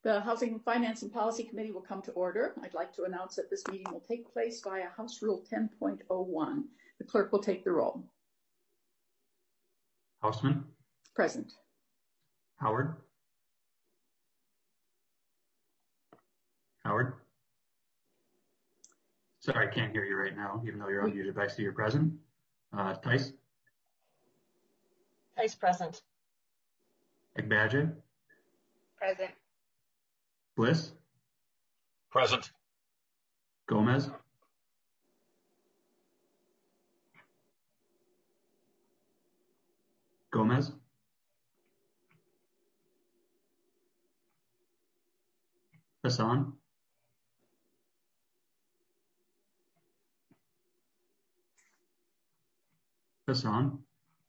The Housing, Finance, and Policy Committee will come to order. I'd like to announce that this meeting will take place via House Rule 10.01. The clerk will take the roll. Hausman. Present. Howard. Howard. Sorry, I can't hear you right now, even though you're unmuted, but I see you're present. Tice. Tice present. Agbaje. Present. Bliss. Present. Gomez. Gomez. Hassan. Hassan.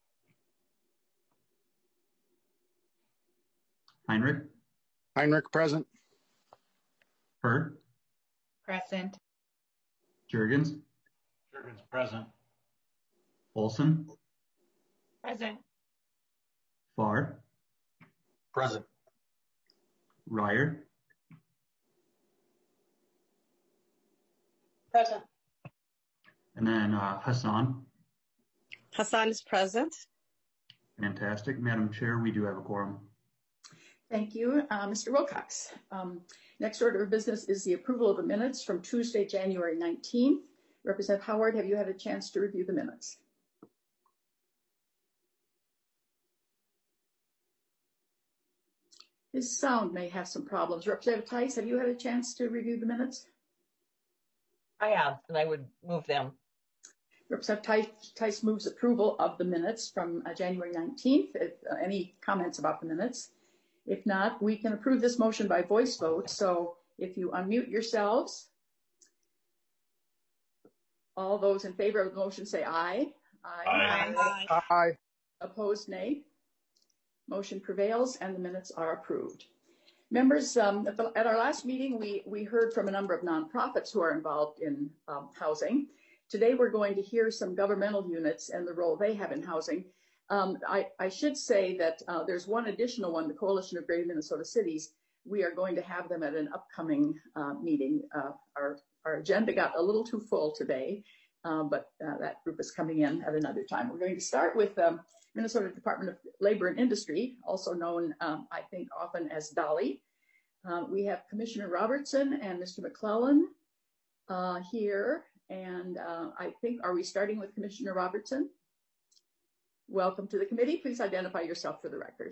Heinrich. Heinrich present. Hurd. Present. Jurgens. Jurgens present. Olson. Present. Farr. Present. Ryer. Present. And then Hassan. Hassan is present. Fantastic. Madam Chair, we do have a quorum. Thank you, Mr. Wilcox. Next order of business is the approval of the minutes from Tuesday, January 19th. Representative Howard, have you had a chance to review the minutes? His sound may have some problems. Representative Tice, have you had a chance to review the minutes? I have, and I would move them. Representative Tice moves approval of the minutes from January 19th. Any comments about the minutes? If not, we can approve this motion by voice vote. So if you unmute yourselves, all those in favor of the motion say aye. Aye. Aye. Aye. Opposed, nay. Motion prevails and the minutes are approved. Members, at our last meeting, we heard from a number of nonprofits who are involved in housing. Today, we're going to hear some governmental units and the role they have in housing. I should say that there's one additional one, the Coalition of Greater Minnesota Cities. We are going to have them at an upcoming meeting. Our agenda got a little too full today, but that group is coming in at another time. We're going to start with Minnesota Department of Labor and Industry, also known, I think, often as DOLI. We have Commissioner Robertson and Mr. McClellan here. And I think, are we starting with Commissioner Robertson? Welcome to the committee. Please identify yourself for the record.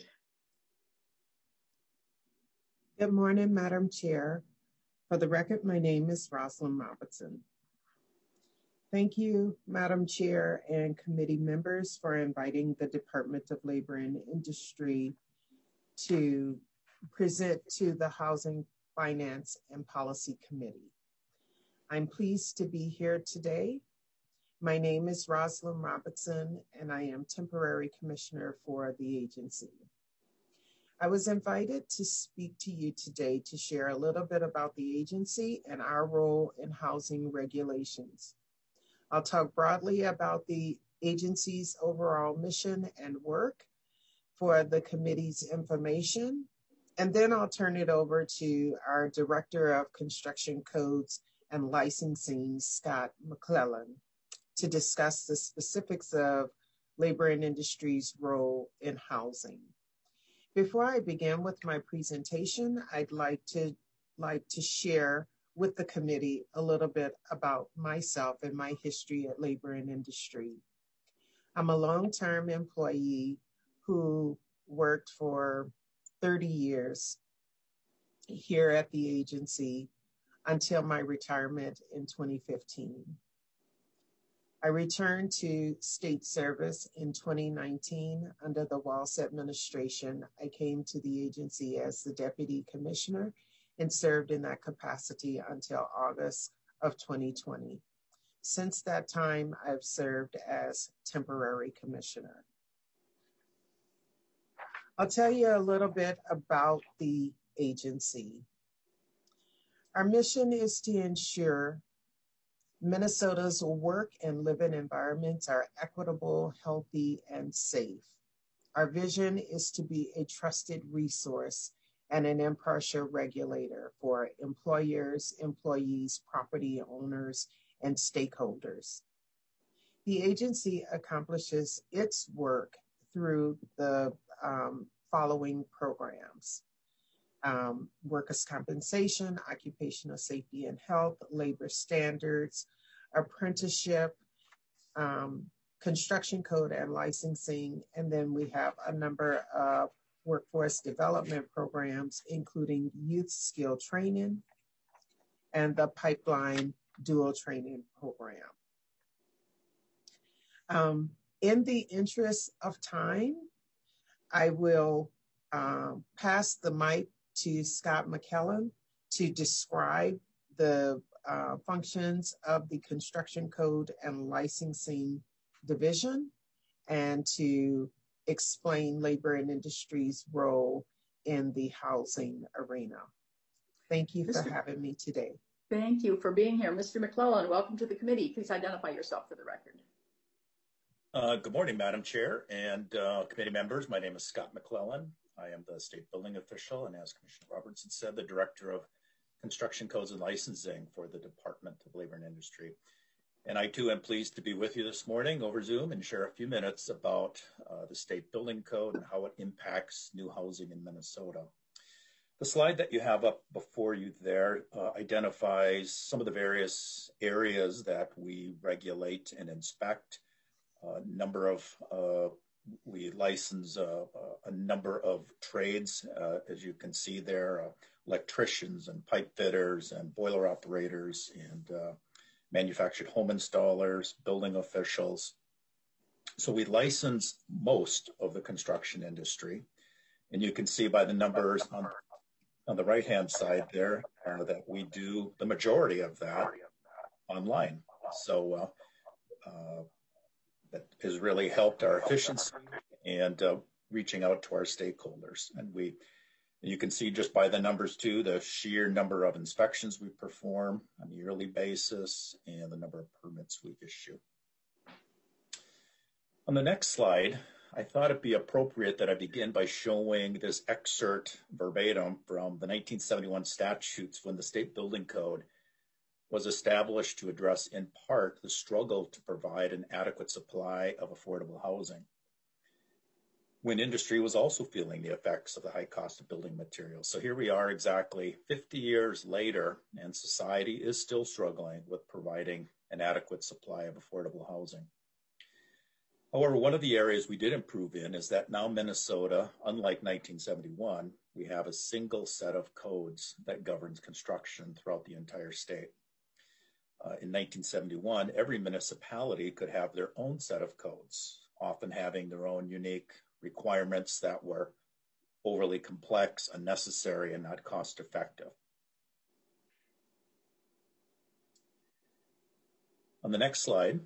Good morning, Madam Chair. For the record, my name is Rosalind Robertson. Thank you, Madam Chair and committee members, for inviting the Department of Labor and Industry to present to the Housing, Finance, and Policy Committee. I'm pleased to be here today. My name is Rosalind Robertson, and I am temporary commissioner for the agency. I was invited to speak to you today to share a little bit about the agency and our role in housing regulations. I'll talk broadly about the agency's overall mission and work for the committee's information, and then I'll turn it over to our Director of Construction Codes and Licensing, Scott McClellan, to discuss the specifics of labor and industry's role in housing. Before I begin with my presentation, I'd like to share with the committee a little bit about myself and my history at labor and industry. I'm a long-term employee who worked for 30 years here at the agency until my retirement in 2015. I returned to state service in 2019 under the Walz administration. I came to the agency as the deputy commissioner and served in that capacity until August of 2020. Since that time, I've served as temporary commissioner. I'll tell you a little bit about the agency. Our mission is to ensure Minnesota's work and living environments are equitable, healthy, and safe. Our vision is to be a trusted resource and an impartial regulator for employers, employees, property owners, and stakeholders. The agency accomplishes its work through the following programs: workers' compensation, occupational safety and health, labor standards, apprenticeship, construction code and licensing, and then we have a number of workforce development programs, including youth skill training and the pipeline dual training program. In the interest of time, I will pass the mic to Scott McClellan to describe the functions of the Construction Code and Licensing Division and to explain Labor and Industry's role in the housing arena. Thank you for having me today. Thank you for being here. Mr. McClellan, welcome to the committee. Please identify yourself for the record. Good morning, Madam Chair and committee members. My name is Scott McClellan. I am the state building official and, as Commissioner Robertson said, the Director of Construction Codes and Licensing for the Department of Labor and Industry. And I too am pleased to be with you this morning over Zoom and share a few minutes about the state building code and how it impacts new housing in Minnesota. The slide that you have up before you there identifies some of the various areas that we regulate and inspect. We license a number of trades, as you can see there, electricians and pipe fitters and boiler operators and manufactured home installers, building officials. So we license most of the construction industry. And you can see by the numbers on the right-hand side there that we do the majority of that online. So that has really helped our efficiency and reaching out to our stakeholders. And you can see just by the numbers too, the sheer number of inspections we perform on a yearly basis and the number of permits we issue. On the next slide, I thought it'd be appropriate that I begin by showing this excerpt verbatim from the 1971 statutes when the State Building Code was established to address in part the struggle to provide an adequate supply of affordable housing, when industry was also feeling the effects of the high cost of building materials. So here we are exactly 50 years later, and society is still struggling with providing an adequate supply of affordable housing. However, one of the areas we did improve in is that now Minnesota, unlike 1971, we have a single set of codes that governs construction throughout the entire state. In 1971, every municipality could have their own set of codes, often having their own unique requirements that were overly complex, unnecessary, and not cost effective. On the next slide,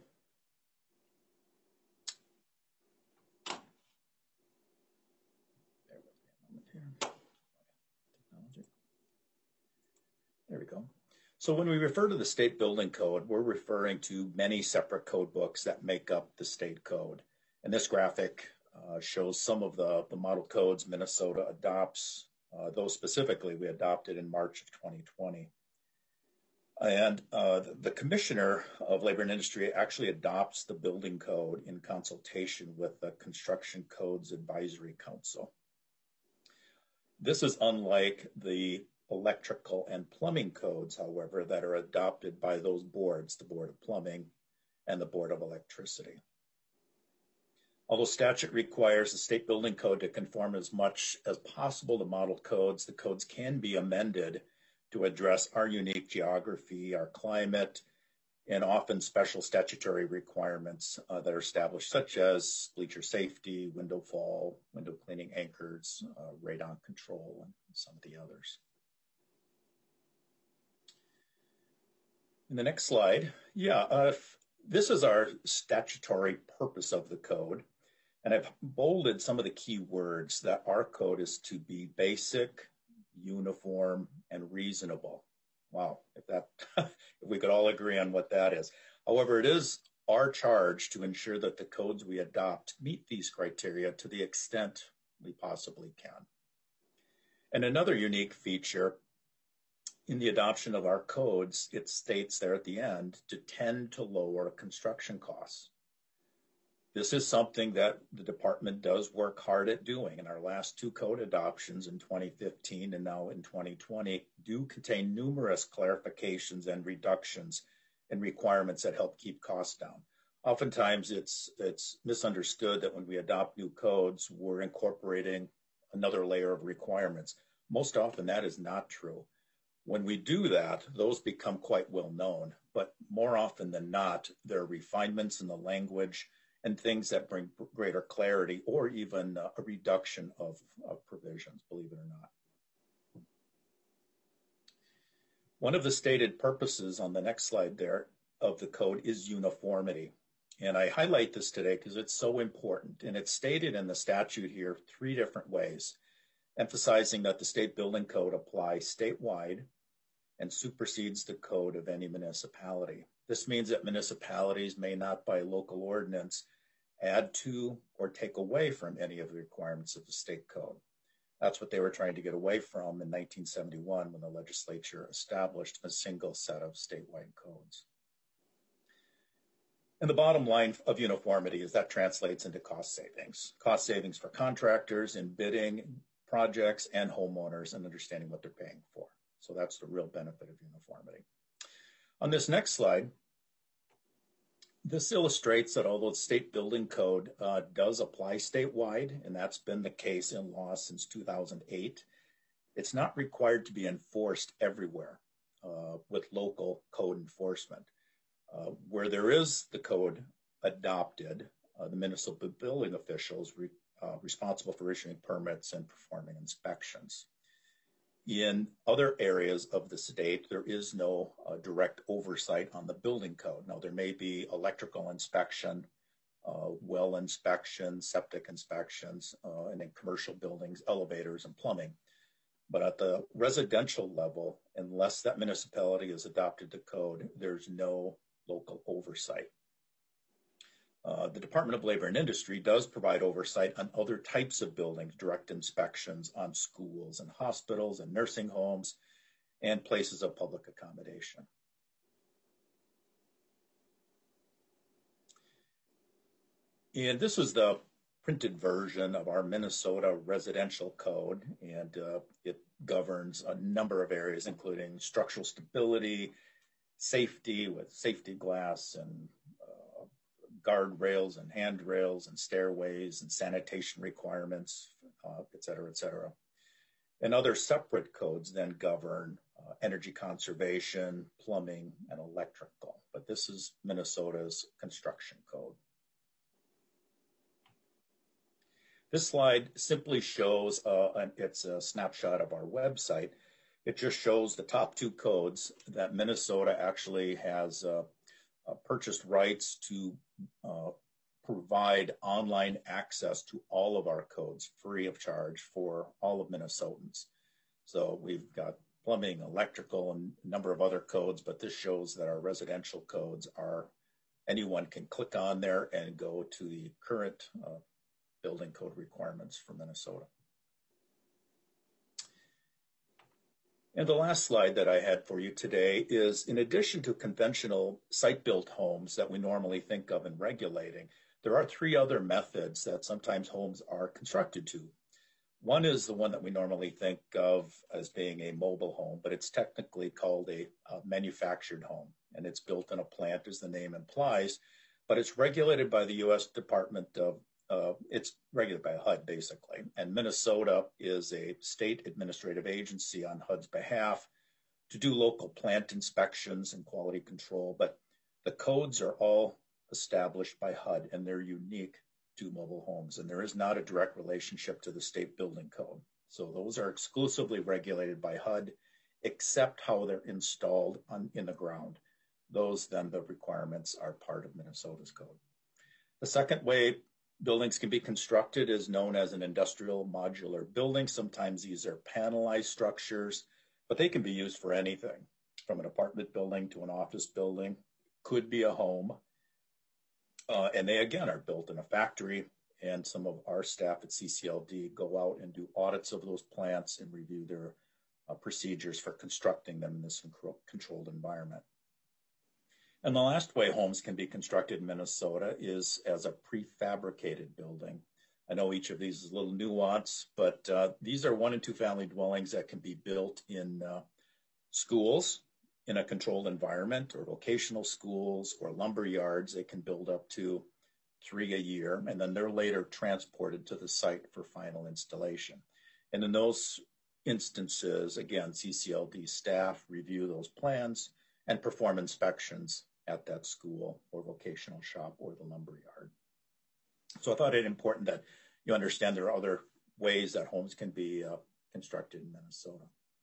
there we go. So when we refer to the state building code, we're referring to many separate code books that make up the state code. And this graphic shows some of the model codes Minnesota adopts. Those specifically we adopted in March of 2020. And the Commissioner of Labor and Industry actually adopts the building code in consultation with the Construction Codes Advisory Council. This is unlike the electrical and plumbing codes, however, that are adopted by those boards, the Board of Plumbing and the Board of Electricity. Although statute requires the state building code to conform as much as possible to model codes, the codes can be amended to address our unique geography, our climate, and often special statutory requirements that are established, such as bleacher safety, window fall, window cleaning anchors, radon control, and some of the others. In the next slide, this is our statutory purpose of the code. And I've bolded some of the key words that our code is to be basic, uniform, and reasonable. Wow, if we could all agree on what that is. However, it is our charge to ensure that the codes we adopt meet these criteria to the extent we possibly can. And another unique feature in the adoption of our codes, it states there at the end to tend to lower construction costs. This is something that the department does work hard at doing. And our last two code adoptions in 2015 and now in 2020 do contain numerous clarifications and reductions in requirements that help keep costs down. Oftentimes it's misunderstood that when we adopt new codes, we're incorporating another layer of requirements. Most often that is not true. When we do that, those become quite well known, but more often than not, there are refinements in the language and things that bring greater clarity or even a reduction of provisions, believe it or not. One of the stated purposes on the next slide there of the code is uniformity. And I highlight this today because it's so important. And it's stated in the statute here 3 different ways, emphasizing that the state building code applies statewide and supersedes the code of any municipality. This means that municipalities may not, by local ordinance, add to or take away from any of the requirements of the state code. That's what they were trying to get away from in 1971 when the legislature established a single set of statewide codes. And the bottom line of uniformity is that translates into cost savings for contractors in bidding projects and homeowners and understanding what they're paying for. So that's the real benefit of uniformity. On this next slide, this illustrates that although the state building code does apply statewide, and that's been the case in law since 2008, it's not required to be enforced everywhere with local code enforcement. Where there is the code adopted, the municipal building officials responsible for issuing permits and performing inspections. In other areas of the state, there is no direct oversight on the building code. Now, there may be electrical inspection, well inspection, septic inspections, and in commercial buildings, elevators and plumbing. But at the residential level, unless that municipality has adopted the code, there's no local oversight. The Department of Labor and Industry does provide oversight on other types of buildings, direct inspections on schools and hospitals and nursing homes and places of public accommodation. And this was the printed version of our Minnesota residential code, and it governs a number of areas, including structural stability, safety with safety glass and guardrails and handrails and stairways and sanitation requirements, et cetera, et cetera. And other separate codes then govern energy conservation, plumbing, and electrical. But this is Minnesota's construction code. This slide simply shows, it's a snapshot of our website. It just shows the top 2 codes that Minnesota actually has purchased rights to provide online access to all of our codes free of charge for all of Minnesotans. So we've got plumbing, electrical, and a number of other codes, but this shows that our residential codes are, anyone can click on there and go to the current building code requirements for Minnesota. And the last slide that I had for you today is, in addition to conventional site-built homes that we normally think of in regulating, there are 3 other methods that sometimes homes are constructed to. One is the one that we normally think of as being a mobile home, but it's technically called a manufactured home, and it's built in a plant, as the name implies, but it's regulated by the U.S. Department of it's regulated by HUD, basically. And Minnesota is a state administrative agency on HUD's behalf to do local plant inspections and quality control. But the codes are all established by HUD, and they're unique to mobile homes. And there is not a direct relationship to the state building code. So those are exclusively regulated by HUD, except how they're installed in the ground. Those, then, the requirements are part of Minnesota's code. The second way buildings can be constructed is known as an industrial modular building. Sometimes these are panelized structures, but they can be used for anything, from an apartment building to an office building, could be a home. And they, again, are built in a factory and some of our staff at CCLD go out and do audits of those plants and review their procedures for constructing them in this controlled environment. And the last way homes can be constructed in Minnesota is as a prefabricated building. I know each of these is a little nuanced, but these are 1 and 2 family dwellings that can be built in schools in a controlled environment, or vocational schools or lumber yards. They can build up to 3 a year, and then they're later transported to the site for final installation. And in those instances, again, CCLD staff review those plans and perform inspections at that school or vocational shop or the lumber yard. So I thought it important that you understand there are other ways that homes can be constructed in Minnesota.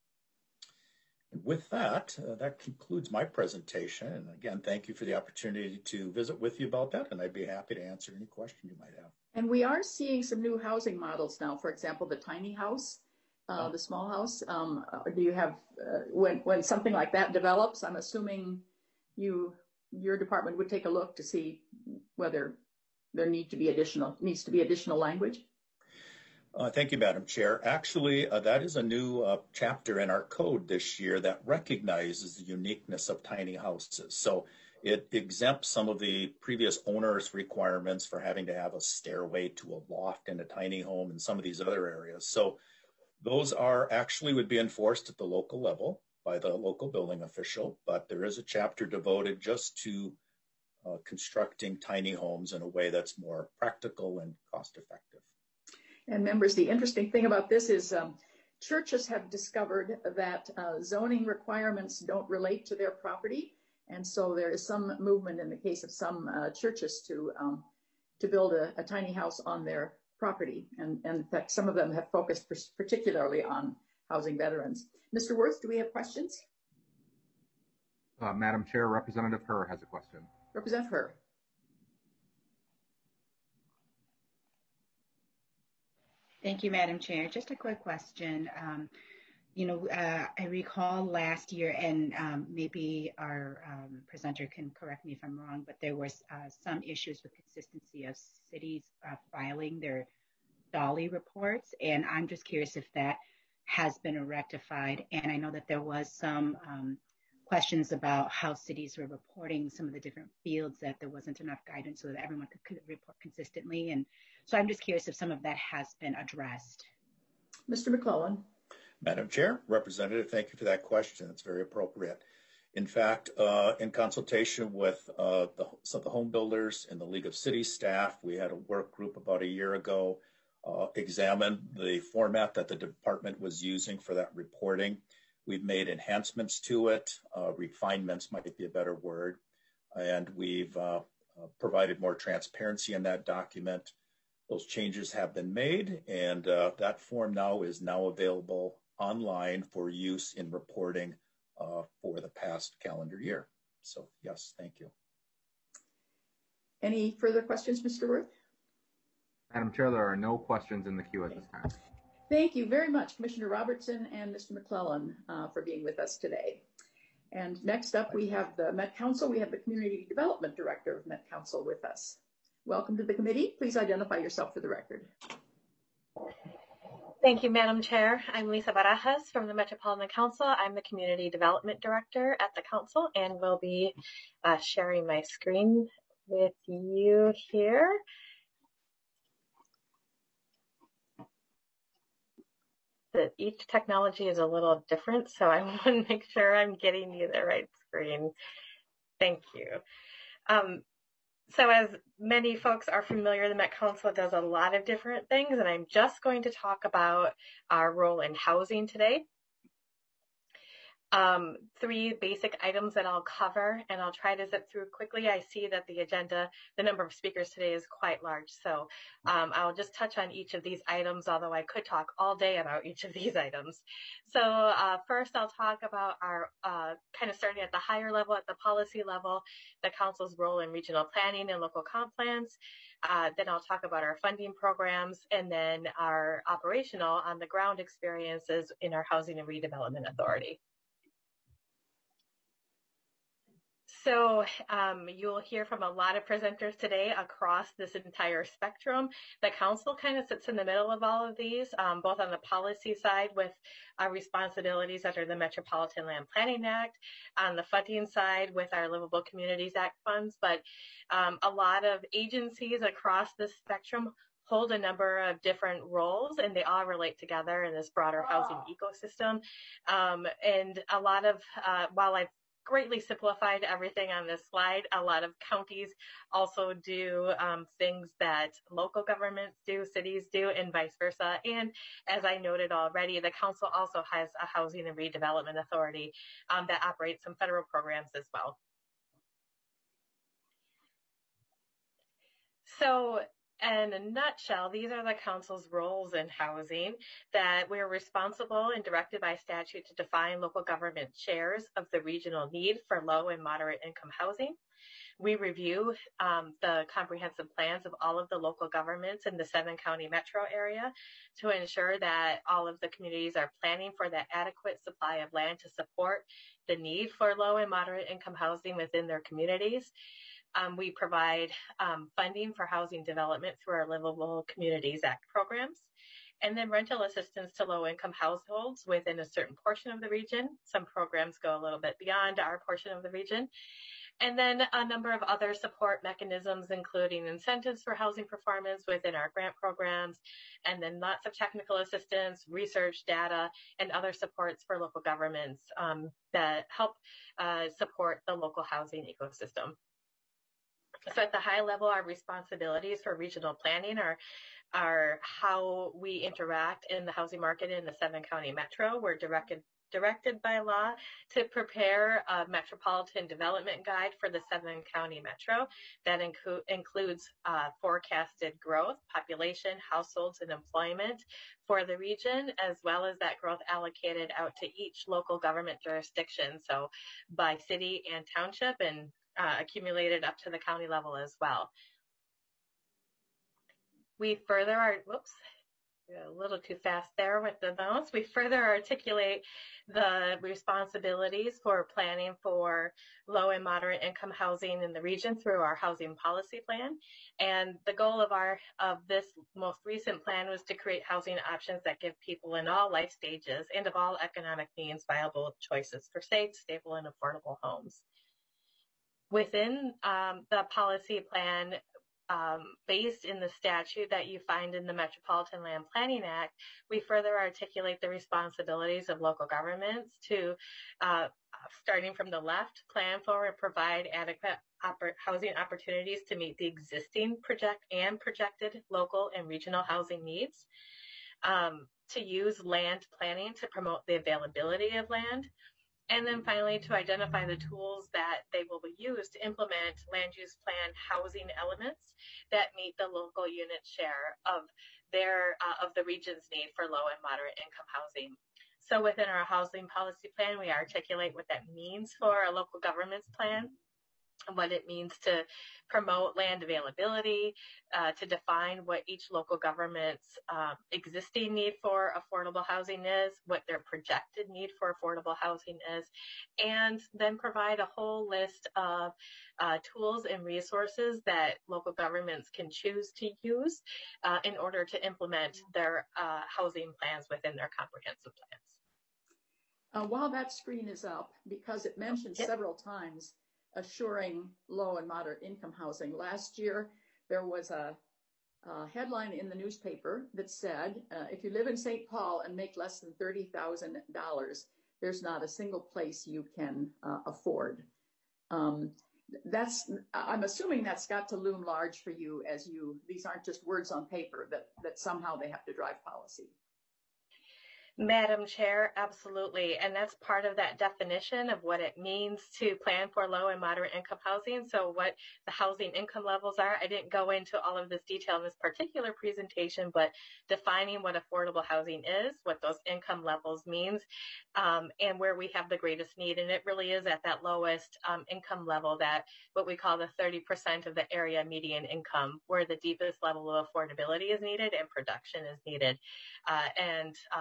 And with that, that concludes my presentation. And again, thank you for the opportunity to visit with you about that. And I'd be happy to answer any question you might have. And we are seeing some new housing models now. For example, the tiny house, the small house. Do you have, when something like that develops, I'm assuming your department would take a look to see whether there needs to be additional language? Thank you, Madam Chair. Actually, that is a new chapter in our code this year that recognizes the uniqueness of tiny houses. So it exempts some of the previous onerous requirements for having to have a stairway to a loft in a tiny home and some of these other areas. So those are actually would be enforced at the local level by the local building official, but there is a chapter devoted just to constructing tiny homes in a way that's more practical and cost effective. And members, the interesting thing about this is churches have discovered that zoning requirements don't relate to their property. And so there is some movement in the case of some churches to build a tiny house on their property. And in fact, some of them have focused particularly on housing veterans. Mr. Worth, do we have questions? Madam Chair, Representative Herr has a question. Representative Herr. Thank you, Madam Chair. Just a quick question. I recall last year, and maybe our presenter can correct me if I'm wrong, but there was some issues with consistency of cities filing their Dolly reports. And I'm just curious if that has been rectified. And I know that there was some questions about how cities were reporting some of the different fields, that there wasn't enough guidance so that everyone could report consistently. And so I'm just curious if some of that has been addressed. Mr. McClellan. Madam Chair, Representative, thank you for that question. It's very appropriate. In fact, in consultation with some of the home builders and the League of Cities staff, we had a work group about a year ago examine the format that the department was using for that reporting. We've made enhancements to it, refinements might be a better word, and we've provided more transparency in that document. Those changes have been made, and that form now is available online for use in reporting for the past calendar year. So yes, thank you. Any further questions, Mr. Worth? Madam Chair, there are no questions in the queue at this time. Thank you very much, Commissioner Robertson and Mr. McClellan, for being with us today. And next up, we have the Met Council. We have the Community Development Director of Met Council with us. Welcome to the committee. Please identify yourself for the record. Thank you, Madam Chair. I'm Lisa Barajas from the Metropolitan Council. I'm the Community Development Director at the Council, and will be sharing my screen with you here. Each technology is a little different, so I want to make sure I'm getting you the right screen. Thank you. So as many folks are familiar, the Met Council does a lot of different things, and I'm just going to talk about our role in housing today. 3 basic items that I'll cover, and I'll try to zip through quickly. I see that the agenda, the number of speakers today is quite large, so I'll just touch on each of these items, although I could talk all day about each of these items. So first, I'll talk about our kind of starting at the higher level, at the policy level, the Council's role in regional planning and local comp plans. Then I'll talk about our funding programs, and then our operational on the ground experiences in our Housing and Redevelopment Authority. So you'll hear from a lot of presenters today across this entire spectrum. The council kind of sits in the middle of all of these, both on the policy side with our responsibilities under the Metropolitan Land Planning Act, on the funding side with our Livable Communities Act funds, but a lot of agencies across the spectrum hold a number of different roles, and they all relate together in this broader housing ecosystem. And a lot of, while I've greatly simplified everything on this slide, a lot of counties also do things that local governments do, cities do, and vice versa. And as I noted already, the council also has a housing and redevelopment authority that operates some federal programs as well. So in a nutshell, these are the council's roles in housing, that we're responsible and directed by statute to define local government shares of the regional need for low and moderate income housing. We review the comprehensive plans of all of the local governments in the 7-county metro area to ensure that all of the communities are planning for that adequate supply of land to support the need for low and moderate income housing within their communities. We provide funding for housing development through our Livable Communities Act programs, and then rental assistance to low-income households within a certain portion of the region. Some programs go a little bit beyond our portion of the region. And then a number of other support mechanisms, including incentives for housing performance within our grant programs, and then lots of technical assistance, research, data, and other supports for local governments that help support the local housing ecosystem. So at the high level, our responsibilities for regional planning are how we interact in the housing market in the 7-county metro. We're directed by law to prepare a metropolitan development guide for the 7-county metro that includes forecasted growth, population, households, and employment for the region, as well as that growth allocated out to each local government jurisdiction, so by city and township, and accumulated up to the county level as well. We further a little too fast there with the notes. We further articulate the responsibilities for planning for low and moderate income housing in the region through our housing policy plan. And the goal of this most recent plan was to create housing options that give people in all life stages and of all economic means viable choices for safe, stable, and affordable homes. Within the policy plan, based in the statute that you find in the Metropolitan Land Planning Act, we further articulate the responsibilities of local governments to, starting from the left, plan for and provide adequate housing opportunities to meet the existing projected local and regional housing needs, to use land planning to promote the availability of land, and then finally to identify the tools that they will use to implement land use plan housing elements that meet the local unit share of the region's need for low and moderate income housing. So within our housing policy plan, we articulate what that means for a local government's plan, what it means to promote land availability, to define what each local government's existing need for affordable housing is, what their projected need for affordable housing is, and then provide a whole list of tools and resources that local governments can choose to use in order to implement their housing plans within their comprehensive plans. While that screen is up, because it mentions several times assuring low and moderate income housing. Last year, there was a headline in the newspaper that said, if you live in St. Paul and make less than $30,000, there's not a single place you can afford. I'm assuming that's got to loom large for you these aren't just words on paper, that somehow they have to drive policy. Madam Chair, absolutely. And that's part of that definition of what it means to plan for low and moderate income housing. So what the housing income levels are, I didn't go into all of this detail in this particular presentation, but defining what affordable housing is, what those income levels means, and where we have the greatest need. And it really is at that lowest income level, that what we call the 30% of the area median income, where the deepest level of affordability is needed and production is needed.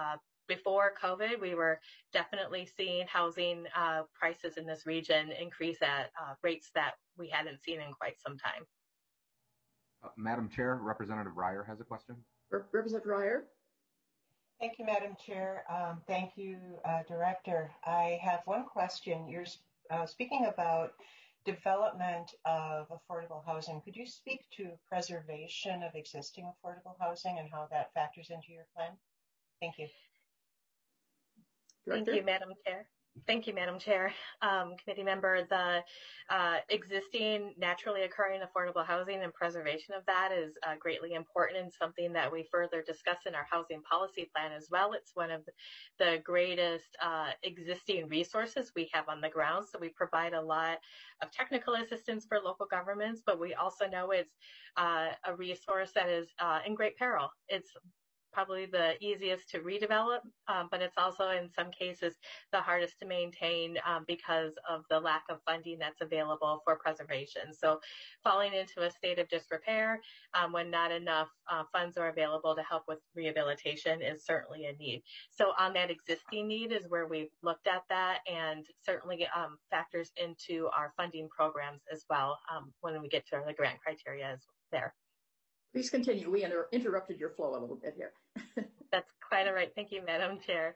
before COVID, we were definitely seeing housing prices in this region increase at rates that we hadn't seen in quite some time. Madam Chair, Representative Ryer has a question. Representative Ryer. Thank you, Madam Chair. Thank you, Director. I have one question. You're speaking about development of affordable housing. Could you speak to preservation of existing affordable housing and how that factors into your plan? Thank you. Director? Thank you, Madam Chair. Thank you, Madam Chair. Committee member, the existing naturally occurring affordable housing and preservation of that is greatly important and something that we further discuss in our housing policy plan as well. It's one of the greatest existing resources we have on the ground. So we provide a lot of technical assistance for local governments, but we also know it's a resource that is in great peril. It's probably the easiest to redevelop, but it's also in some cases the hardest to maintain because of the lack of funding that's available for preservation. So falling into a state of disrepair when not enough funds are available to help with rehabilitation is certainly a need. So on that existing need is where we've looked at that, and certainly factors into our funding programs as well when we get to the grant criteria is there. Please continue. We interrupted your flow a little bit here. That's quite all right. Thank you, Madam Chair.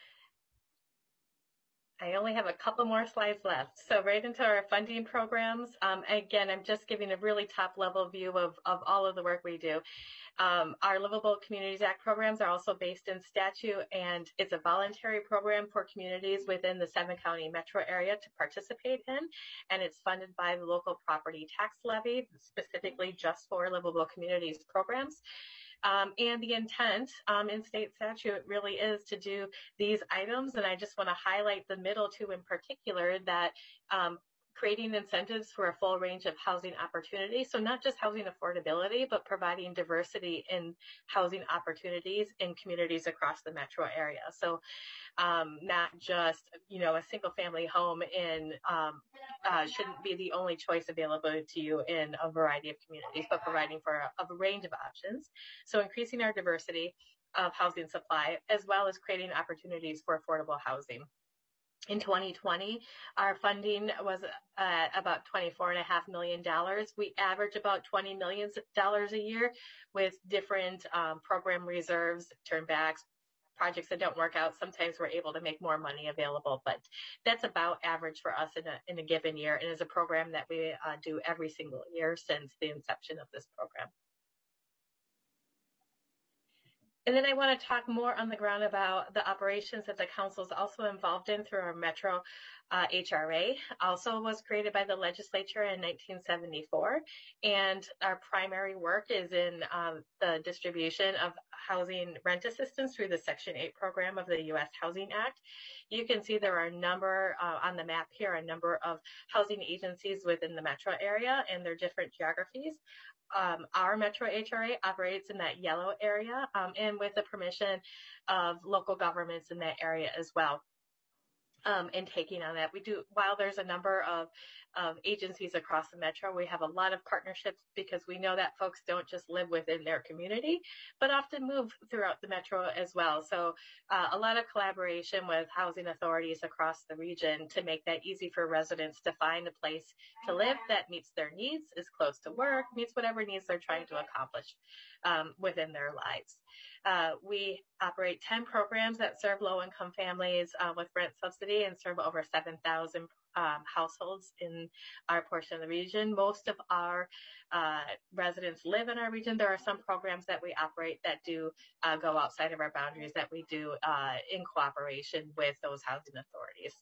I only have a couple more slides left. So right into our funding programs. Again, I'm just giving a really top level view of all of the work we do. Our Livable Communities Act programs are also based in statute, and it's a voluntary program for communities within the 7-county metro area to participate in, and it's funded by the local property tax levy, specifically just for Livable Communities programs. And the intent in state statute really is to do these items, and I just want to highlight the middle two in particular, that creating incentives for a full range of housing opportunities. So not just housing affordability, but providing diversity in housing opportunities in communities across the metro area. So not just, a single family home shouldn't be the only choice available to you in a variety of communities, but providing for a range of options. So increasing our diversity of housing supply, as well as creating opportunities for affordable housing. In 2020, our funding was at about $24.5 million. We average about $20 million a year with different program reserves, turnbacks, projects that don't work out. Sometimes we're able to make more money available, but that's about average for us in a given year, and is a program that we do every single year since the inception of this program. And then I want to talk more on the ground about the operations that the council is also involved in through our Metro HRA. Also was created by the legislature in 1974. And our primary work is in the distribution of housing rent assistance through the Section 8 program of the U.S. Housing Act. You can see there are a number on the map here, a number of housing agencies within the metro area and their different geographies. Our Metro HRA operates in that yellow area and with the permission of local governments in that area as well. And taking on that, we do, while there's a number of agencies across the metro, we have a lot of partnerships because we know that folks don't just live within their community, but often move throughout the metro as well. So a lot of collaboration with housing authorities across the region to make that easy for residents to find a place to live that meets their needs, is close to work, meets whatever needs they're trying to accomplish within their lives. We operate 10 programs that serve low-income families with rent subsidy and serve over 7,000 households in our portion of the region. Most of our residents live in our region. There are some programs that we operate that do go outside of our boundaries that we do in cooperation with those housing authorities.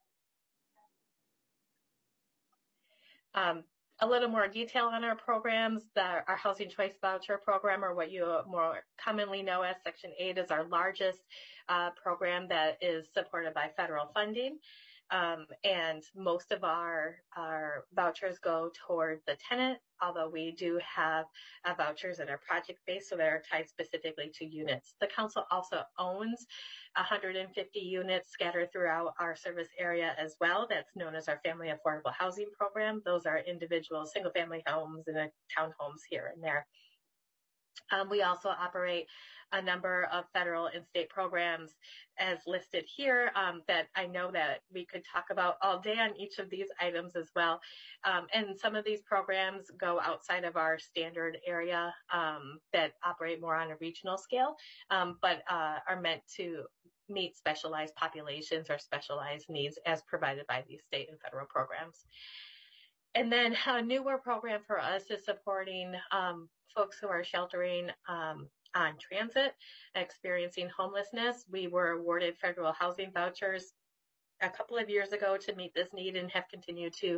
A little more detail on our programs. Our Housing Choice Voucher Program, or what you more commonly know as Section 8, is our largest program that is supported by federal funding. And most of our vouchers go toward the tenant, although we do have vouchers that are project-based, so they're tied specifically to units. The council also owns 150 units scattered throughout our service area as well. That's known as our Family Affordable Housing Program. Those are individual single-family homes and townhomes here and there. We also operate a number of federal and state programs as listed here that I know that we could talk about all day on each of these items as well. And some of these programs go outside of our standard area that operate more on a regional scale, but are meant to meet specialized populations or specialized needs as provided by these state and federal programs. And then a newer program for us is supporting folks who are sheltering on transit, experiencing homelessness. We were awarded federal housing vouchers a couple of years ago to meet this need and have continued to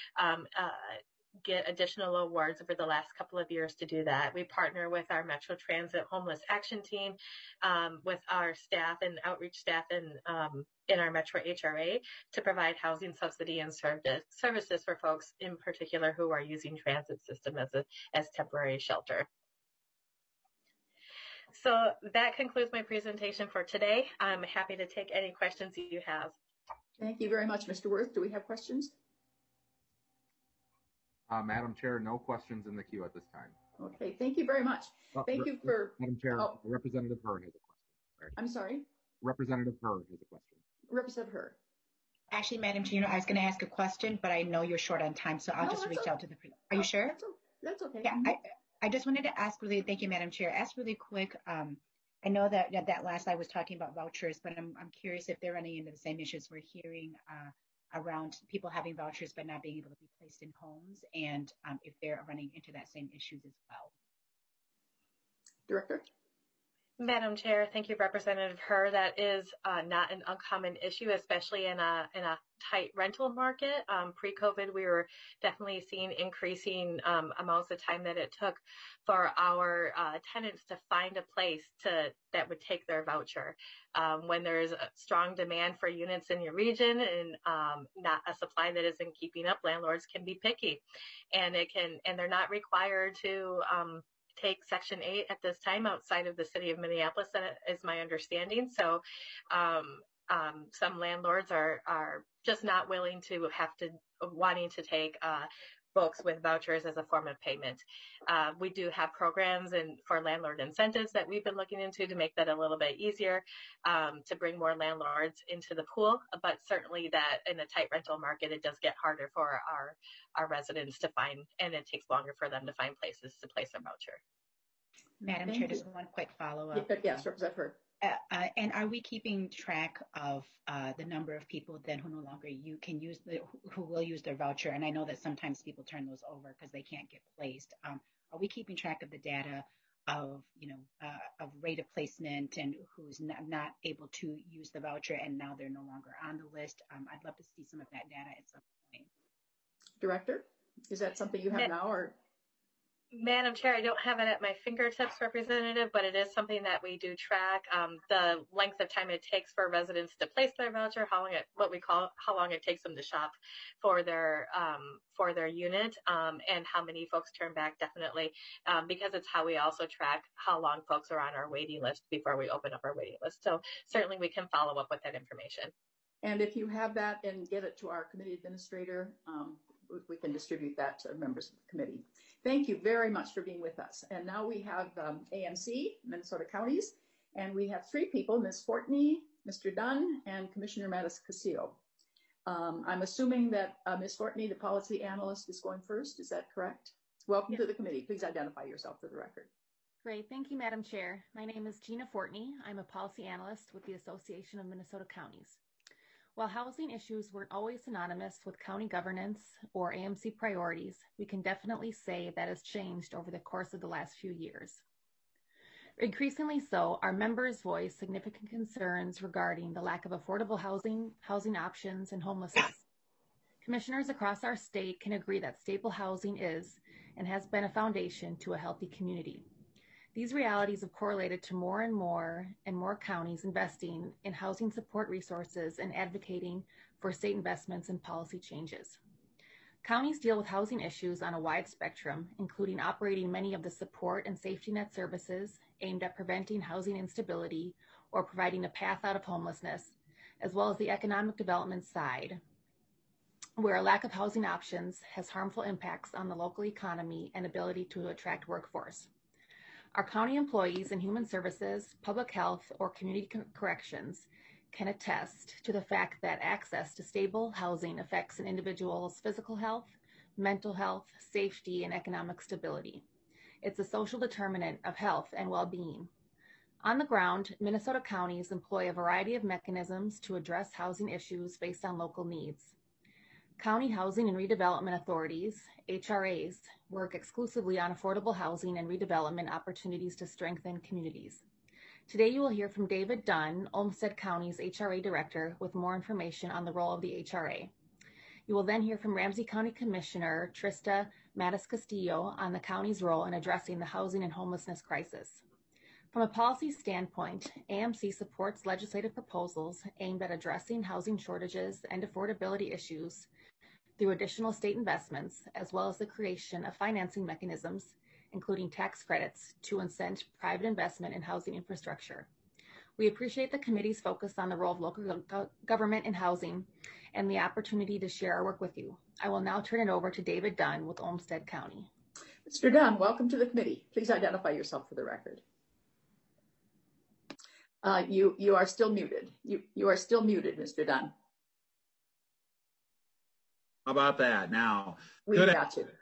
get additional awards over the last couple of years to do that. We partner with our Metro Transit Homeless Action Team, with our staff and outreach staff in our Metro HRA to provide housing subsidy and services for folks in particular who are using transit system as temporary shelter. So that concludes my presentation for today. I'm happy to take any questions you have. Thank you very much, Mr. Worth. Do we have questions? Madam Chair, no questions in the queue at this time. Okay, thank you very much. Thank you for... Madam Chair, Representative Herr has a question. Sorry. I'm sorry? Representative Herr has a question. Representative Herr. Actually, Madam Chair, I was going to ask a question, but I know you're short on time, so I'll just reach out to the... Are you sure? That's okay. Yeah, I just wanted to ask really, thank you, Madam Chair, ask really quick. I know that last slide was talking about vouchers, but I'm curious if they're running into the same issues we're hearing around people having vouchers but not being able to be placed in homes, and if they're running into that same issues as well. Director? Madam Chair, thank you, Representative Herr. That is not an uncommon issue, especially in a tight rental market. Pre-COVID, we were definitely seeing increasing amounts of time that it took for our tenants to find a place that would take their voucher. When there's a strong demand for units in your region and not a supply that isn't keeping up, landlords can be picky, and they're not required to take Section 8 at this time outside of the city of Minneapolis, that is my understanding. So some landlords are just not willing to wanting to take folks with vouchers as a form of payment. We do have programs for landlord incentives that we've been looking into to make that a little bit easier to bring more landlords into the pool, but certainly that in a tight rental market, it does get harder for our residents to find, and it takes longer for them to find places to place their voucher. Madam Chair, just one quick follow-up. Yes, Representative Herr. And are we keeping track of the number of people then who no longer who will use their voucher? And I know that sometimes people turn those over because they can't get placed. Are we keeping track of the data of of rate of placement and who's not able to use the voucher and now they're no longer on the list? I'd love to see some of that data at some point. Director, is that something you have now, or? Madam Chair, I don't have it at my fingertips, Representative, but it is something that we do track. The length of time it takes for residents to place their voucher, how long it takes them to shop for their unit, and how many folks turn back, definitely, because it's how we also track how long folks are on our waiting list before we open up our waiting list. So certainly we can follow up with that information. And if you have that and get it to our committee administrator, we can distribute that to members of the committee. Thank you very much for being with us. And now we have AMC, Minnesota Counties, and we have three people, Ms. Fortney, Mr. Dunn, and Commissioner Mattis-Castillo. I'm assuming that Ms. Fortney, the policy analyst, is going first. Is that correct? Welcome to the committee. Please identify yourself for the record. Great. Thank you, Madam Chair. My name is Gina Fortney. I'm a policy analyst with the Association of Minnesota Counties. While housing issues weren't always synonymous with county governance or AMC priorities, we can definitely say that has changed over the course of the last few years. Increasingly so, our members voice significant concerns regarding the lack of affordable housing options, and homelessness. Commissioners across our state can agree that stable housing is and has been a foundation to a healthy community. These realities have correlated to more and more counties investing in housing support resources and advocating for state investments and policy changes. Counties deal with housing issues on a wide spectrum, including operating many of the support and safety net services aimed at preventing housing instability or providing a path out of homelessness, as well as the economic development side, where a lack of housing options has harmful impacts on the local economy and ability to attract workforce. Our county employees in human services, public health, or community corrections can attest to the fact that access to stable housing affects an individual's physical health, mental health, safety, and economic stability. It's a social determinant of health and well-being. On the ground, Minnesota counties employ a variety of mechanisms to address housing issues based on local needs. County Housing and Redevelopment Authorities, HRAs, work exclusively on affordable housing and redevelopment opportunities to strengthen communities. Today you will hear from David Dunn, Olmsted County's HRA Director, with more information on the role of the HRA. You will then hear from Ramsey County Commissioner Trista Mattis-Castillo on the county's role in addressing the housing and homelessness crisis. From a policy standpoint, AMC supports legislative proposals aimed at addressing housing shortages and affordability issues through additional state investments, as well as the creation of financing mechanisms, including tax credits, to incent private investment in housing infrastructure. We appreciate the committee's focus on the role of local government in housing and the opportunity to share our work with you. I will now turn it over to David Dunn with Olmsted County. Mr. Dunn, welcome to the committee. Please identify yourself for the record. You are still muted. You are still muted, Mr. Dunn. How about that now? We got you.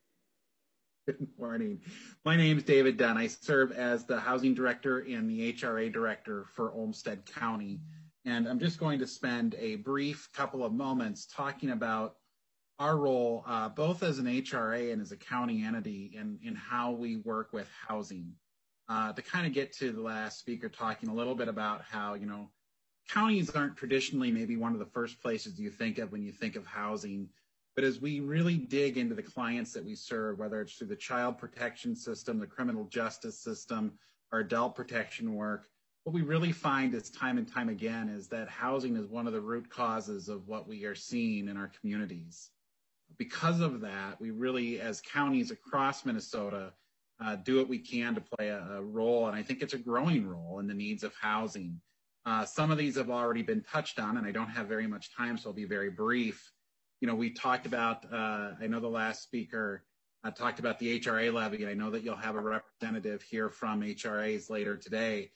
Good morning. My name is David Dunn. I serve as the Housing Director and the HRA Director for Olmsted County. And I'm just going to spend a brief couple of moments talking about our role, both as an HRA and as a county entity, in how we work with housing. To kind of get to the last speaker talking a little bit about how, counties aren't traditionally maybe one of the first places you think of when you think of housing. But as we really dig into the clients that we serve, whether it's through the child protection system, the criminal justice system, our adult protection work, what we really find is time and time again is that housing is one of the root causes of what we are seeing in our communities. Because of that, we really, as counties across Minnesota, do what we can to play a role, and I think it's a growing role in the needs of housing. Some of these have already been touched on, and I don't have very much time, so I'll be very brief. We talked about, I know the last speaker talked about the HRA levy. I know that you'll have a representative here from HRAs later today.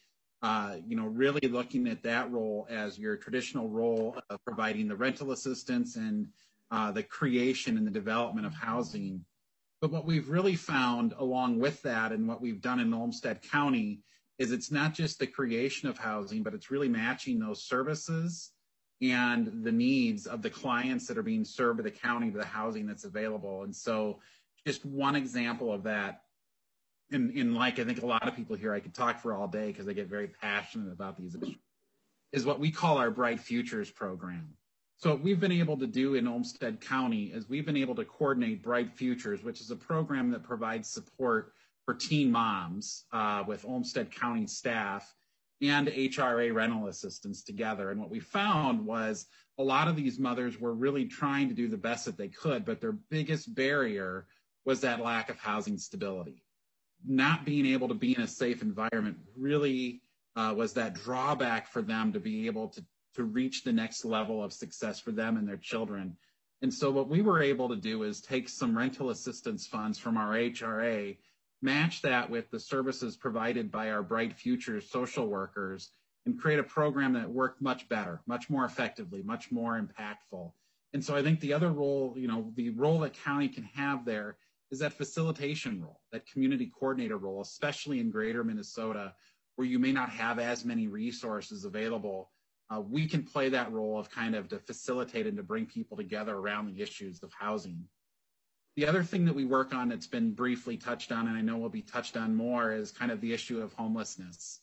Really looking at that role as your traditional role of providing the rental assistance and the creation and the development of housing. But what we've really found along with that and what we've done in Olmsted County is it's not just the creation of housing, but it's really matching those services and the needs of the clients that are being served by the county to the housing that's available. And so just one example of that, and like I think a lot of people here, I could talk for all day because I get very passionate about these issues, is what we call our Bright Futures program. So what we've been able to do in Olmsted County is we've been able to coordinate Bright Futures, which is a program that provides support for teen moms with Olmsted County staff and HRA rental assistance together. And what we found was a lot of these mothers were really trying to do the best that they could, but their biggest barrier was that lack of housing stability. Not being able to be in a safe environment really was that drawback for them to be able to reach the next level of success for them and their children. And so what we were able to do is take some rental assistance funds from our HRA, match that with the services provided by our Bright Futures social workers, and create a program that worked much better, much more effectively, much more impactful. And so I think the other role, the role that county can have there is that facilitation role, that community coordinator role, especially in greater Minnesota, where you may not have as many resources available. We can play that role of kind of to facilitate and to bring people together around the issues of housing. The other thing that we work on that's been briefly touched on, and I know will be touched on more, is kind of the issue of homelessness.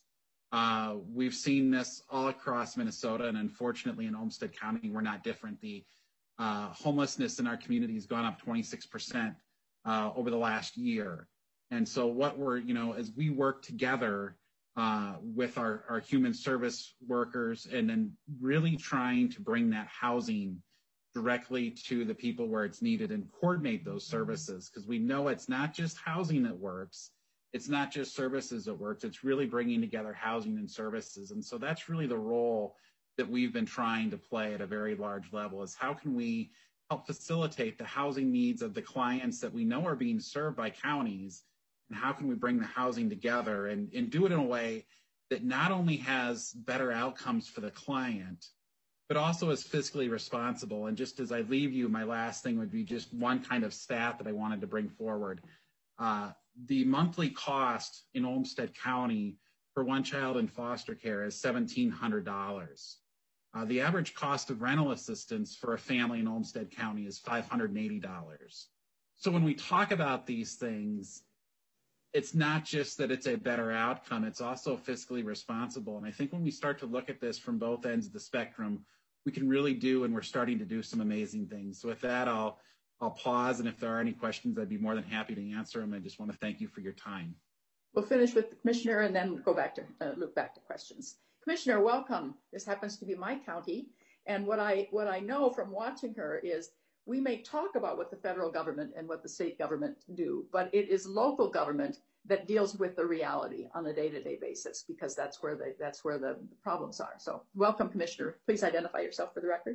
We've seen this all across Minnesota, and unfortunately in Olmsted County, we're not different. The homelessness in our community has gone up 26% over the last year. And so what we're, as we work together with our human service workers and then really trying to bring that housing directly to the people where it's needed and coordinate those services, because we know it's not just housing that works, it's not just services that works, it's really bringing together housing and services. And so that's really the role that we've been trying to play at a very large level, is how can we help facilitate the housing needs of the clients that we know are being served by counties and how can we bring the housing together and do it in a way that not only has better outcomes for the client, but also is fiscally responsible. And just as I leave you, my last thing would be just one kind of stat that I wanted to bring forward. The monthly cost in Olmsted County for one child in foster care is $1,700. The average cost of rental assistance for a family in Olmsted County is $580. So when we talk about these things, it's not just that it's a better outcome, it's also fiscally responsible. And I think when we start to look at this from both ends of the spectrum, we can really do, and we're starting to do some amazing things. So with that, I'll pause, and if there are any questions, I'd be more than happy to answer them. I just want to thank you for your time. We'll finish with the Commissioner and then go back to look back to questions. Commissioner, welcome. This happens to be my county, and what I know from watching her is we may talk about what the federal government and what the state government do, but it is local government that deals with the reality on a day-to-day basis, because that's where the problems are. So welcome, Commissioner. Please identify yourself for the record.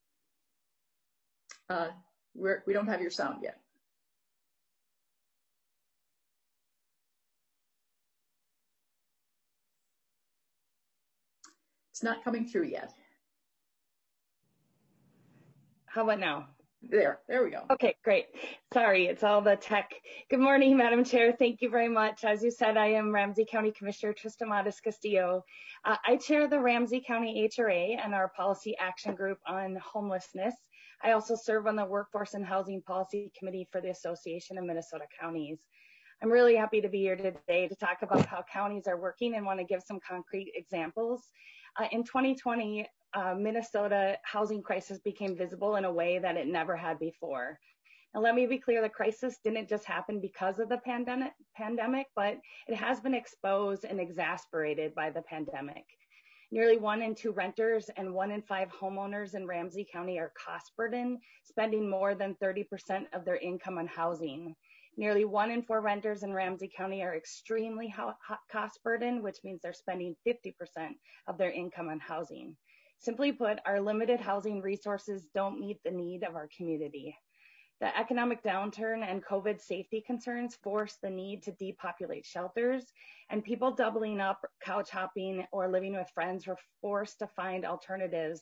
We don't have your sound yet. It's not coming through yet. How about now? There we go. Okay, great. Sorry, it's all the tech. Good morning, Madam Chair. Thank you very much. As you said, I am Ramsey County Commissioner Trista Modis Castillo. I chair the Ramsey County HRA and our Policy Action Group on Homelessness. I also serve on the Workforce and Housing Policy Committee for the Association of Minnesota Counties. I'm really happy to be here today to talk about how counties are working and want to give some concrete examples. In 2020, Minnesota housing crisis became visible in a way that it never had before. Now, let me be clear, the crisis didn't just happen because of the pandemic, but it has been exposed and exacerbated by the pandemic. Nearly 1 in 2 renters and 1 in 5 homeowners in Ramsey County are cost burdened, spending more than 30% of their income on housing. Nearly 1 in 4 renters in Ramsey County are extremely cost burdened, which means they're spending 50% of their income on housing. Simply put, our limited housing resources don't meet the need of our community. The economic downturn and COVID safety concerns forced the need to depopulate shelters, and people doubling up, couch hopping, or living with friends were forced to find alternatives,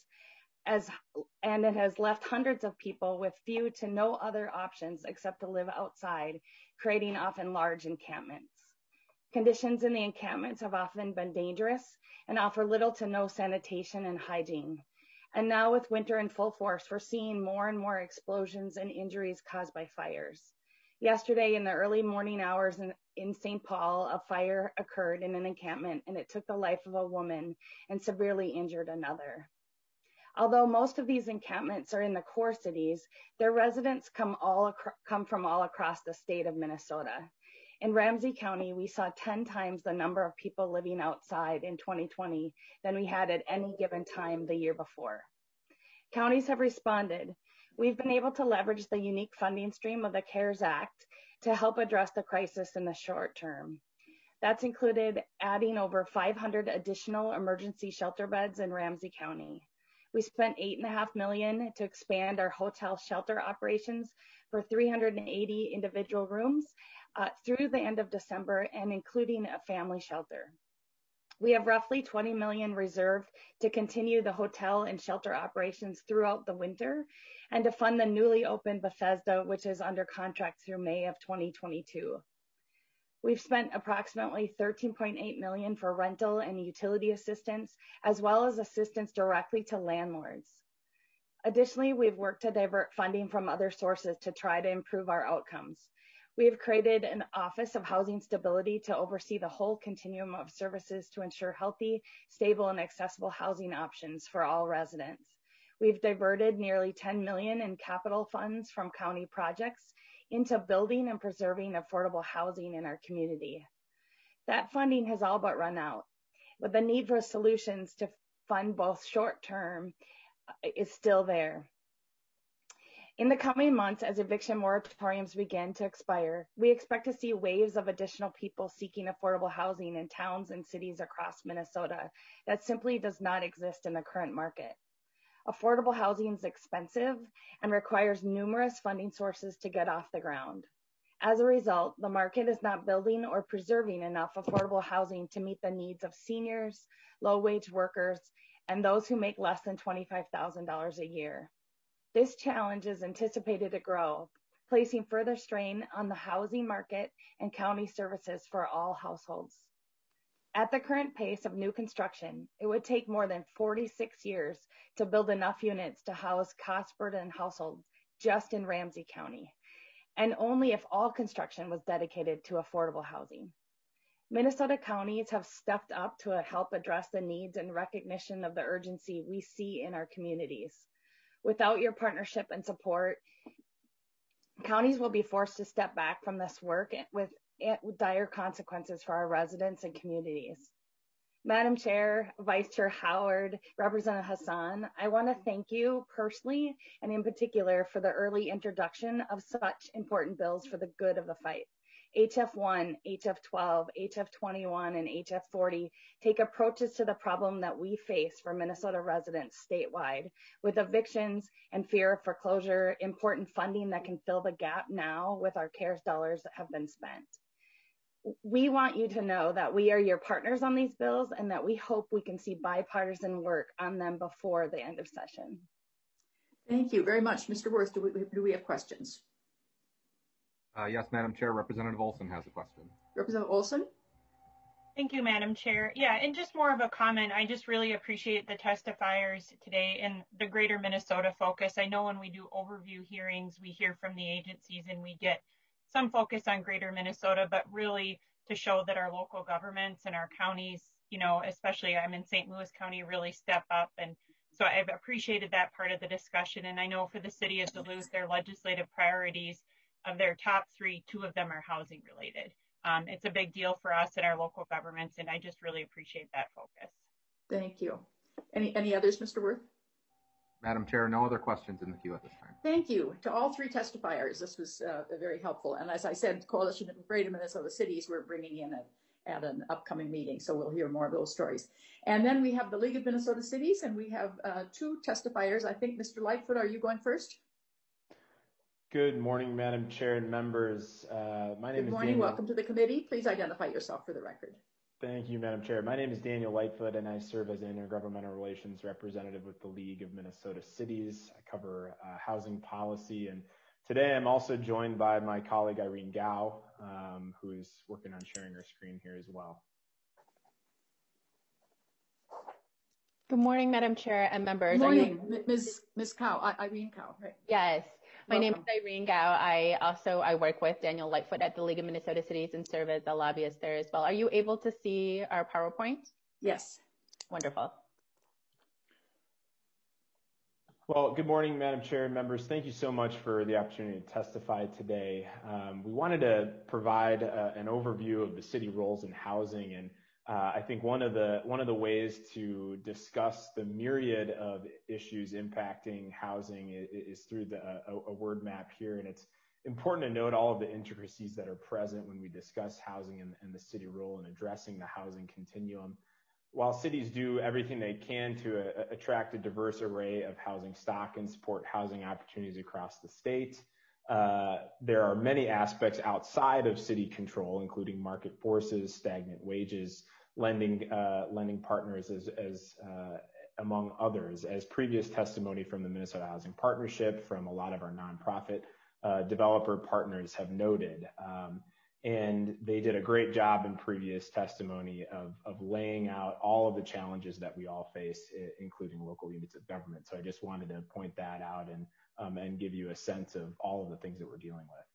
and it has left hundreds of people with few to no other options except to live outside, creating often large encampments. Conditions in the encampments have often been dangerous and offer little to no sanitation and hygiene. And now with winter in full force, we're seeing more and more explosions and injuries caused by fires. Yesterday in the early morning hours in St. Paul, a fire occurred in an encampment and it took the life of a woman and severely injured another. Although most of these encampments are in the core cities, their residents come from all across the state of Minnesota. In Ramsey County, we saw 10 times the number of people living outside in 2020 than we had at any given time the year before. Counties have responded. We've been able to leverage the unique funding stream of the CARES Act to help address the crisis in the short term. That's included adding over 500 additional emergency shelter beds in Ramsey County. We spent $8.5 million to expand our hotel shelter operations for 380 individual rooms through the end of December, and including a family shelter. We have roughly $20 million reserved to continue the hotel and shelter operations throughout the winter and to fund the newly opened Bethesda, which is under contract through May of 2022. We've spent approximately $13.8 million for rental and utility assistance, as well as assistance directly to landlords. Additionally, we've worked to divert funding from other sources to try to improve our outcomes. We have created an Office of Housing Stability to oversee the whole continuum of services to ensure healthy, stable, and accessible housing options for all residents. We've diverted nearly $10 million in capital funds from county projects into building and preserving affordable housing in our community. That funding has all but run out, but the need for solutions to fund both short-term is still there. In the coming months, as eviction moratoriums begin to expire, we expect to see waves of additional people seeking affordable housing in towns and cities across Minnesota that simply does not exist in the current market. Affordable housing is expensive and requires numerous funding sources to get off the ground. As a result, the market is not building or preserving enough affordable housing to meet the needs of seniors, low-wage workers, and those who make less than $25,000 a year. This challenge is anticipated to grow, placing further strain on the housing market and county services for all households. At the current pace of new construction, it would take more than 46 years to build enough units to house cost-burdened households just in Ramsey County, and only if all construction was dedicated to affordable housing. Minnesota counties have stepped up to help address the needs and recognition of the urgency we see in our communities. Without your partnership and support, counties will be forced to step back from this work with dire consequences for our residents and communities. Madam Chair, Vice Chair Howard, Representative Hassan, I want to thank you personally and in particular for the early introduction of such important bills for the good of the fight. HF1, HF12, HF21, and HF40 take approaches to the problem that we face for Minnesota residents statewide, with evictions and fear of foreclosure, important funding that can fill the gap now with our CARES dollars that have been spent. We want you to know that we are your partners on these bills and that we hope we can see bipartisan work on them before the end of session. Thank you very much. Mr. Worth, do we have questions? Yes, Madam Chair, Representative Olson has a question. Representative Olson? Thank you, Madam Chair. Yeah, and just more of a comment. I just really appreciate the testifiers today and the greater Minnesota focus. I know when we do overview hearings, we hear from the agencies and we get some focus on greater Minnesota, but really to show that our local governments and our counties, you know, especially I'm in St. Louis County, really step up. And so I've appreciated that part of the discussion. And I know for the city of Duluth, their legislative priorities of their top three, 2 of them are housing related. It's a big deal for us and our local governments, and I just really appreciate that focus. Thank you. Any others, Mr. Worth? Madam Chair, no other questions in the queue at this time. Thank you to all 3 testifiers. This was very helpful. And as I said, Coalition of Greater Minnesota Cities, we're bringing in at an upcoming meeting, so we'll hear more of those stories. And then we have the League of Minnesota Cities, and we have 2 testifiers. I think, Mr. Lightfoot, are you going first? Good morning, Madam Chair and members. My name is Daniel. Welcome to the committee. Please identify yourself for the record. Thank you, Madam Chair. My name is Daniel Lightfoot, and I serve as an intergovernmental relations representative with the League of Minnesota Cities. I cover housing policy, and today I'm also joined by my colleague Irene Gao, who is working on sharing her screen here as well. Good morning, Madam Chair and members. Good morning, Ms. Cow, Irene Cow, right? Yes. My name is Irene Gao. I work with Daniel Lightfoot at the League of Minnesota Cities and serve as a lobbyist there as well. Are you able to see our PowerPoint? Yes. Wonderful. Well, good morning, Madam Chair and members. Thank you so much for the opportunity to testify today. We wanted to provide an overview of the city roles in housing, and I think one of the ways to discuss the myriad of issues impacting housing is through a word map here, and it's important to note all of the intricacies that are present when we discuss housing and the city role in addressing the housing continuum. While cities do everything they can to attract a diverse array of housing stock and support housing opportunities across the state, there are many aspects outside of city control, including market forces, stagnant wages, lending partners as among others, as previous testimony from the Minnesota Housing Partnership, from a lot of our nonprofit developer partners have noted. And they did a great job in previous testimony of laying out all of the challenges that we all face, including local units of government. So I just wanted to point that out and give you a sense of all of the things that we're dealing with.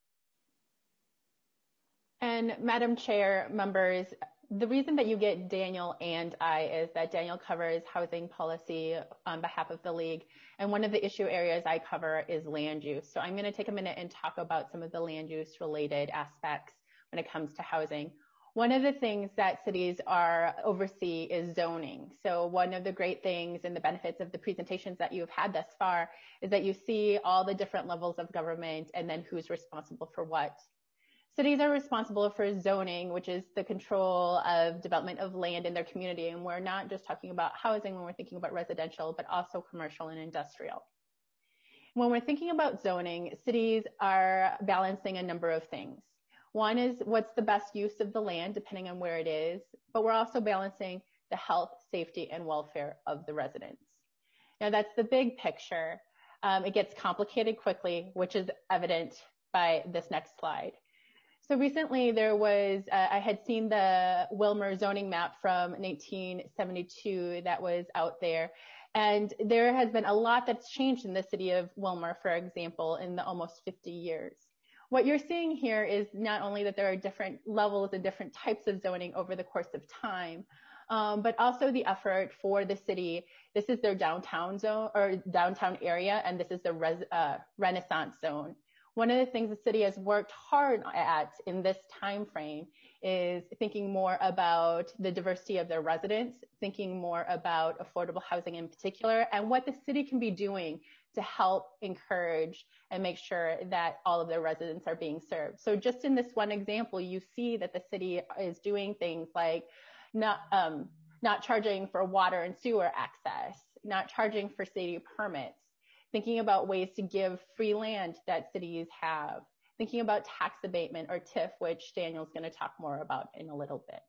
And Madam Chair, members, the reason that you get Daniel and I is that Daniel covers housing policy on behalf of the League. And one of the issue areas I cover is land use. So I'm going to take a minute and talk about some of the land use related aspects when it comes to housing. One of the things that cities oversee is zoning. So one of the great things and the benefits of the presentations that you've had thus far is that you see all the different levels of government and then who's responsible for what. Cities are responsible for zoning, which is the control of development of land in their community. And we're not just talking about housing when we're thinking about residential, but also commercial and industrial. When we're thinking about zoning, cities are balancing a number of things. One is what's the best use of the land, depending on where it is, but we're also balancing the health, safety, and welfare of the residents. Now, that's the big picture. It gets complicated quickly, which is evident by this next slide. So recently there was, I had seen the Willmar zoning map from 1972 that was out there. And there has been a lot that's changed in the city of Willmar, for example, in the almost 50 years. What you're seeing here is not only that there are different levels and different types of zoning over the course of time, but also the effort for the city. This is their downtown zone or downtown area, and this is the Renaissance zone. One of the things the city has worked hard at in this time frame is thinking more about the diversity of their residents, thinking more about affordable housing in particular, and what the city can be doing to help encourage and make sure that all of their residents are being served. So just in this one example, you see that the city is doing things like not charging for water and sewer access, not charging for city permits, thinking about ways to give free land that cities have, thinking about tax abatement or TIF, which Daniel's going to talk more about in a little bit.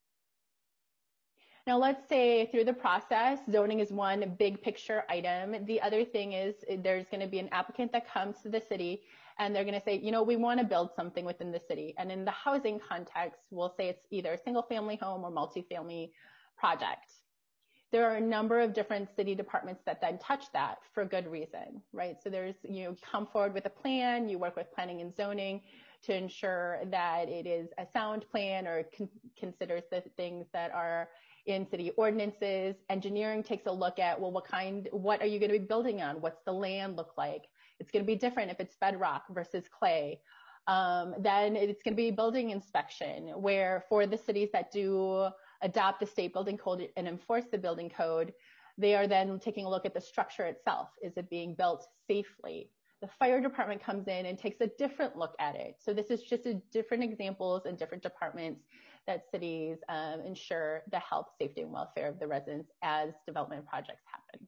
Now, let's say through the process, zoning is one big picture item. The other thing is there's going to be an applicant that comes to the city and they're going to say, you know, we want to build something within the city. And in the housing context, we'll say it's either a single family home or multifamily project. There are a number of different city departments that then touch that for good reason, right? So there's, you come forward with a plan, you work with planning and zoning to ensure that it is a sound plan or considers the things that are in city ordinances. Engineering takes a look at, well, what are you going to be building on? What's the land look like? It's going to be different if it's bedrock versus clay. Then it's going to be building inspection, where for the cities that do adopt the state building code and enforce the building code, they are then taking a look at the structure itself. Is it being built safely? The fire department comes in and takes a different look at it. So this is just different examples and different departments that cities ensure the health, safety, and welfare of the residents as development projects happen.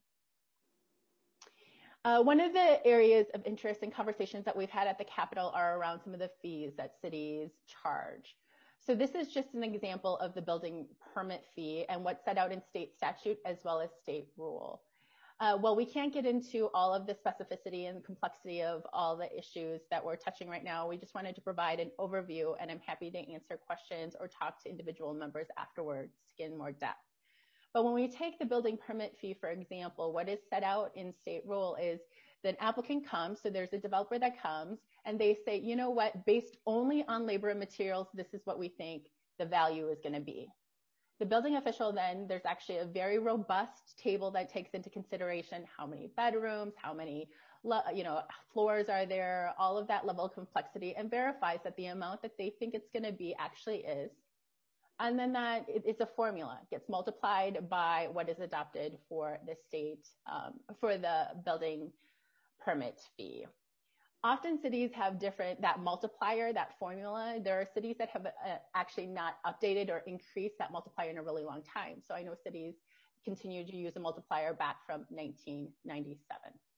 One of the areas of interest and conversations that we've had at the Capitol are around some of the fees that cities charge. So this is just an example of the building permit fee and what's set out in state statute as well as state rule. While we can't get into all of the specificity and complexity of all the issues that we're touching right now, we just wanted to provide an overview, and I'm happy to answer questions or talk to individual members afterwards to get in more depth. But when we take the building permit fee, for example, what is set out in state rule is that an applicant comes, so there's a developer that comes, and they say, you know what, based only on labor and materials, this is what we think the value is going to be. The building official then, there's actually a very robust table that takes into consideration how many bedrooms, how many floors are there, all of that level of complexity, and verifies that the amount that they think it's going to be actually is. And then that it's a formula, it gets multiplied by what is adopted for the state, for the building permit fee. Often cities have that multiplier, that formula. There are cities that have actually not updated or increased that multiplier in a really long time. So I know cities continue to use a multiplier back from 1997.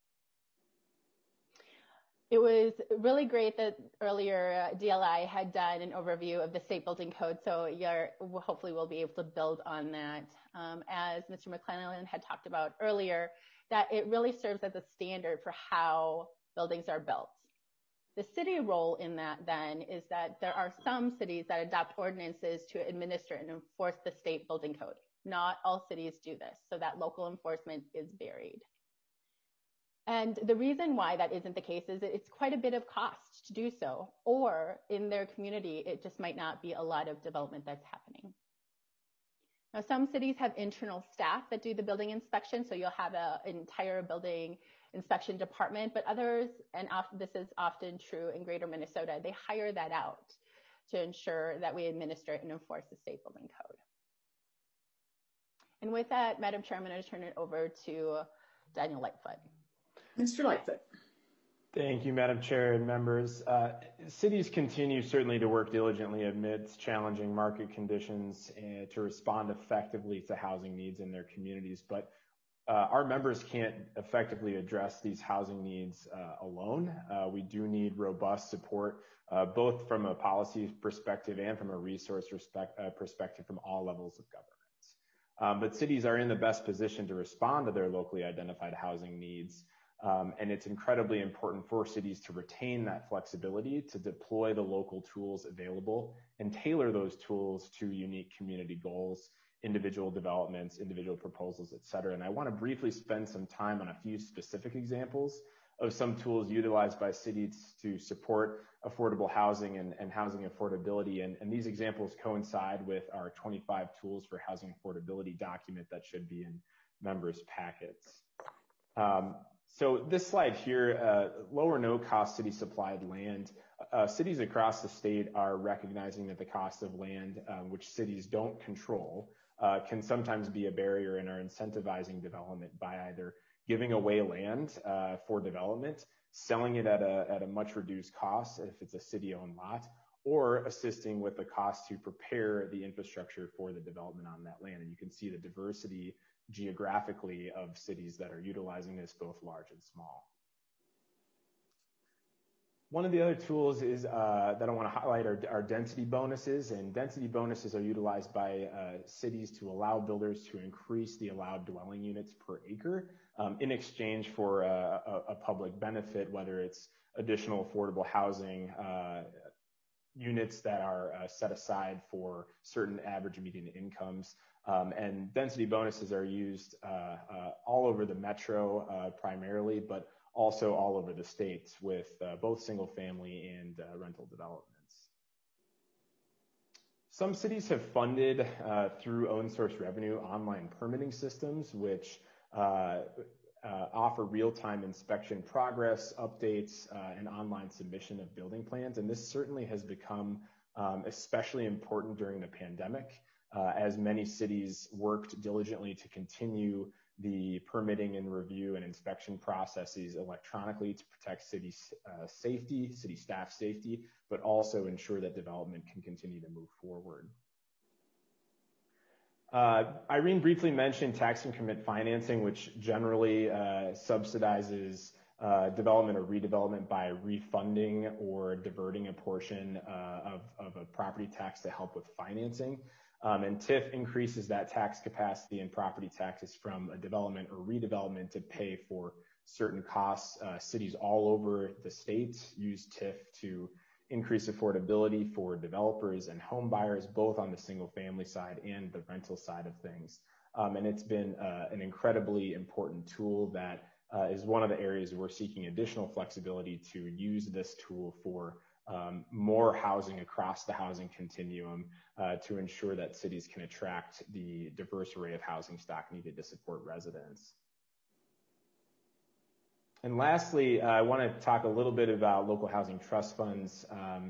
It was really great that earlier DLI had done an overview of the state building code. So hopefully we'll be able to build on that. As Mr. McClellan had talked about earlier, that it really serves as a standard for how buildings are built. The city role in that then is that there are some cities that adopt ordinances to administer and enforce the state building code. Not all cities do this, so that local enforcement is varied. And the reason why that isn't the case is it's quite a bit of cost to do so, or in their community, it just might not be a lot of development that's happening. Now, some cities have internal staff that do the building inspection, so you'll have an entire building inspection department, but others, and this is often true in Greater Minnesota, they hire that out to ensure that we administer and enforce the state building code. And with that, Madam Chair, I'm going to turn it over to Daniel Lightfoot. Mr. Lightfoot. Thank you, Madam Chair and members. Cities continue certainly to work diligently amidst challenging market conditions to respond effectively to housing needs in their communities. But our members can't effectively address these housing needs alone. We do need robust support, both from a policy perspective and from a resource perspective from all levels of government. But cities are in the best position to respond to their locally identified housing needs. And it's incredibly important for cities to retain that flexibility to deploy the local tools available and tailor those tools to unique community goals, individual developments, individual proposals, et cetera. And I want to briefly spend some time on a few specific examples of some tools utilized by cities to support affordable housing and housing affordability. And these examples coincide with our 25 Tools for Housing Affordability document that should be in members' packets. So this slide here, low or no cost city supplied land. Cities across the state are recognizing that the cost of land, which cities don't control, can sometimes be a barrier and are incentivizing development by either giving away land for development, selling it at a much reduced cost if it's a city-owned lot, or assisting with the cost to prepare the infrastructure for the development on that land. And you can see the diversity geographically of cities that are utilizing this, both large and small. One of the other tools is that I want to highlight are density bonuses, and density bonuses are utilized by cities to allow builders to increase the allowed dwelling units per acre in exchange for a public benefit, whether it's additional affordable housing units that are set aside for certain average median incomes. And density bonuses are used all over the metro primarily, but also all over the state with both single family and rental developments. Some cities have funded through own source revenue online permitting systems, which offer real-time inspection progress, updates, and online submission of building plans. And this certainly has become especially important during the pandemic, as many cities worked diligently to continue the permitting and review and inspection processes electronically to protect city safety, city staff safety, but also ensure that development can continue to move forward. Irene briefly mentioned tax increment financing, which generally subsidizes development or redevelopment by refunding or diverting a portion of a property tax to help with financing. And TIF increases that tax capacity and property taxes from a development or redevelopment to pay for certain costs. Cities all over the state use TIF to increase affordability for developers and home buyers, both on the single family side and the rental side of things. And it's been an incredibly important tool that is one of the areas we're seeking additional flexibility to use this tool for more housing across the housing continuum to ensure that cities can attract the diverse array of housing stock needed to support residents. And lastly, I want to talk a little bit about local housing trust funds.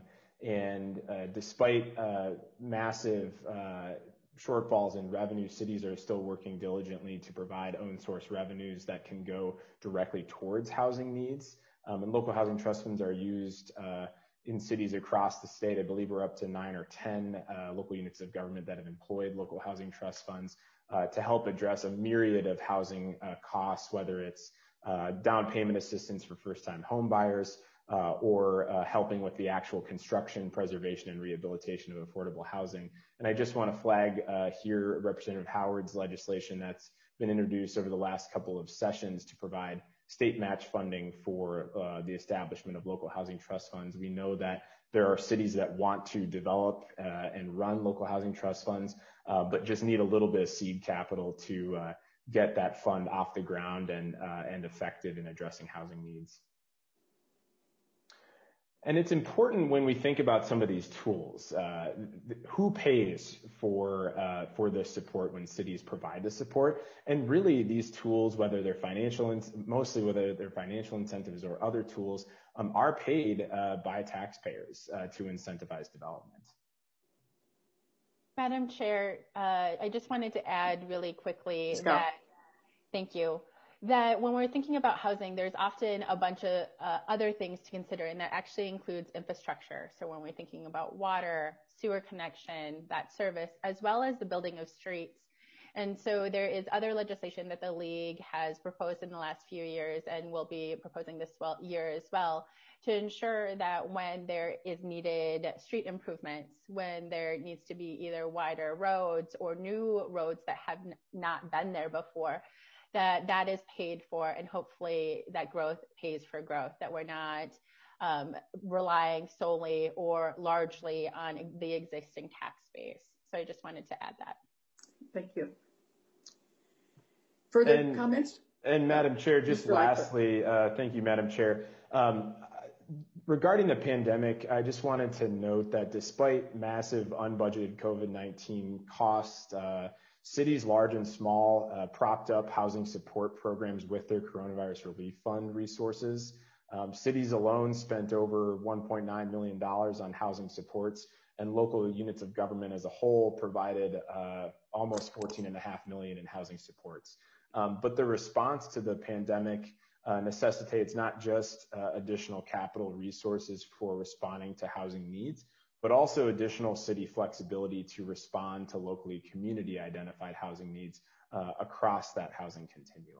Despite massive shortfalls in revenue, cities are still working diligently to provide own source revenues that can go directly towards housing needs. And local housing trust funds are used in cities across the state. I believe we're up to 9 or 10 local units of government that have employed local housing trust funds to help address a myriad of housing costs, whether it's down payment assistance for first-time home buyers or helping with the actual construction, preservation, and rehabilitation of affordable housing. And I just want to flag here Representative Howard's legislation that's been introduced over the last couple of sessions to provide state match funding for the establishment of local housing trust funds. We know that there are cities that want to develop and run local housing trust funds, but just need a little bit of seed capital to get that fund off the ground and effective in addressing housing needs. And it's important when we think about some of these tools, who pays for this support when cities provide the support? And really these tools, whether they're mostly whether they're financial incentives or other tools, are paid by taxpayers to incentivize development. Madam Chair, I just wanted to add really quickly thank you, that when we're thinking about housing, there's often a bunch of other things to consider, and that actually includes infrastructure. So when we're thinking about water, sewer connection, that service, as well as the building of streets. And so there is other legislation that the League has proposed in the last few years and will be proposing this year as well, to ensure that when there is needed street improvements, when there needs to be either wider roads or new roads that have not been there before, that is paid for, and hopefully that growth pays for growth, that we're not relying solely or largely on the existing tax base. So I just wanted to add that. Thank you. Further comments? And Madam Chair, just lastly, thank you, Madam Chair. Regarding the pandemic, I just wanted to note that despite massive unbudgeted COVID-19 costs, cities large and small propped up housing support programs with their coronavirus relief fund resources. Cities alone spent over $1.9 million on housing supports, and local units of government as a whole provided almost $14.5 million in housing supports. But the response to the pandemic necessitates not just additional capital resources for responding to housing needs, but also additional city flexibility to respond to locally community identified housing needs across that housing continuum.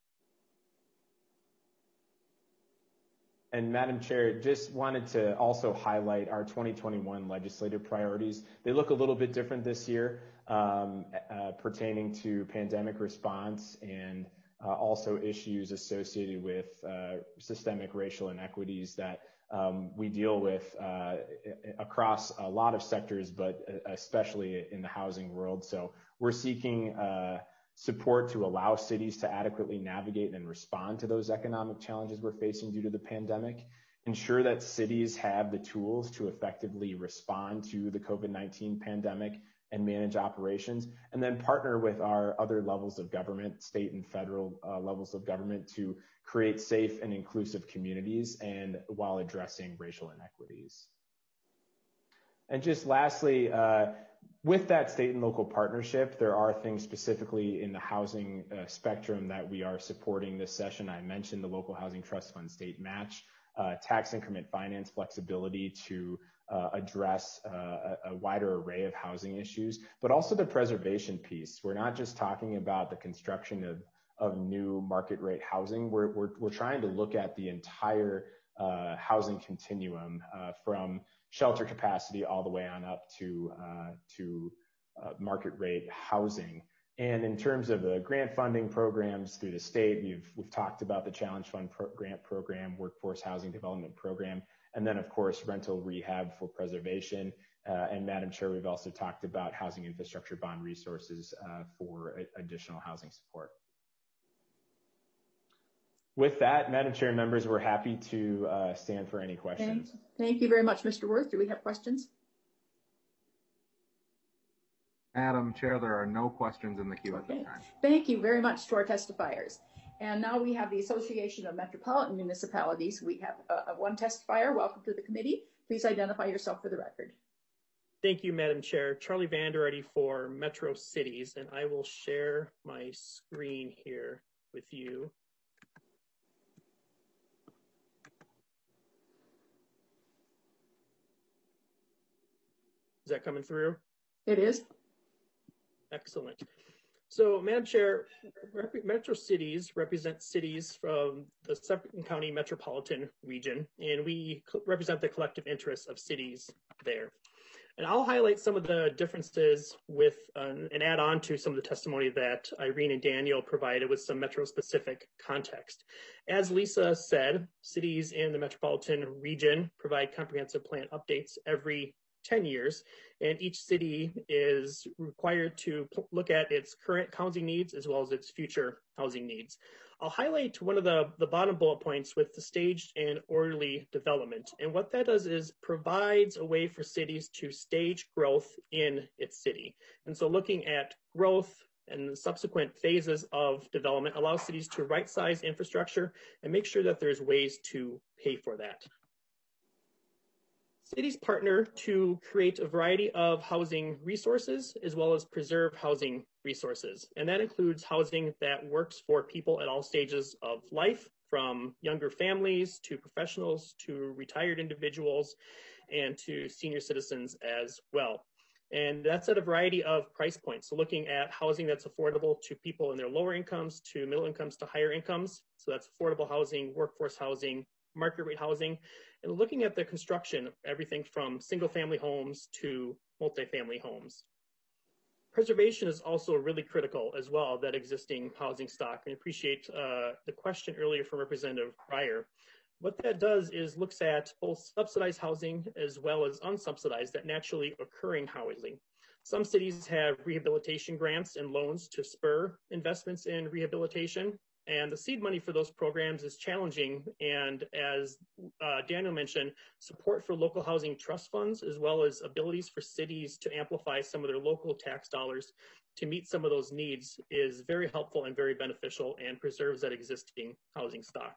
And Madam Chair, just wanted to also highlight our 2021 legislative priorities. They look a little bit different this year, pertaining to pandemic response and also issues associated with systemic racial inequities that we deal with across a lot of sectors, but especially in the housing world. So we're seeking support to allow cities to adequately navigate and respond to those economic challenges we're facing due to the pandemic, ensure that cities have the tools to effectively respond to the COVID-19 pandemic and manage operations, and then partner with our other levels of government, state and federal levels of government, to create safe and inclusive communities and while addressing racial inequities. And just lastly, with that state and local partnership, there are things specifically in the housing spectrum that we are supporting this session. I mentioned the Local Housing Trust Fund state match, tax increment finance flexibility to address a wider array of housing issues, but also the preservation piece. We're not just talking about the construction of new market rate housing. We're trying to look at the entire housing continuum from shelter capacity all the way on up to market rate housing. And in terms of the grant funding programs through the state, we've talked about the Challenge Fund grant program, Workforce Housing Development Program, and then of course rental rehab for preservation. And Madam Chair, we've also talked about housing infrastructure bond resources for additional housing support. With that, Madam Chair and members, we're happy to stand for any questions. Thank you very much, Mr. Worth. Do we have questions? Madam Chair, there are no questions in the queue at this time. Thank you very much to our testifiers. And now we have the Association of Metropolitan Municipalities. We have one testifier. Welcome to the committee. Please identify yourself for the record. Thank you, Madam Chair. Charlie Vanderarty for Metro Cities, and I will share my screen here with you. Is that coming through? It is. Excellent. So, Madam Chair, Metro Cities represent cities from the Suffolk County metropolitan region, and we represent the collective interests of cities there. And I'll highlight some of the differences with and add on to some of the testimony that Irene and Daniel provided with some metro-specific context. As Lisa said, cities in the metropolitan region provide comprehensive plan updates every 10 years, and each city is required to look at its current housing needs as well as its future housing needs. I'll highlight one of the bottom bullet points with the staged and orderly development. And what that does is provides a way for cities to stage growth in its city. And so looking at growth and the subsequent phases of development allows cities to right-size infrastructure and make sure that there's ways to pay for that. Cities partner to create a variety of housing resources as well as preserve housing resources. And that includes housing that works for people at all stages of life, from younger families to professionals to retired individuals and to senior citizens as well. And that's at a variety of price points. So looking at housing that's affordable to people in their lower incomes, to middle incomes, to higher incomes. So that's affordable housing, workforce housing, market rate housing, and looking at the construction, everything from single family homes to multifamily homes. Preservation is also really critical as well, that existing housing stock. And I appreciate the question earlier from Representative Pryor. What that does is looks at both subsidized housing as well as unsubsidized, that naturally occurring housing. Some cities have rehabilitation grants and loans to spur investments in rehabilitation. And the seed money for those programs is challenging. And as Daniel mentioned, support for local housing trust funds, as well as abilities for cities to amplify some of their local tax dollars to meet some of those needs is very helpful and very beneficial and preserves that existing housing stock.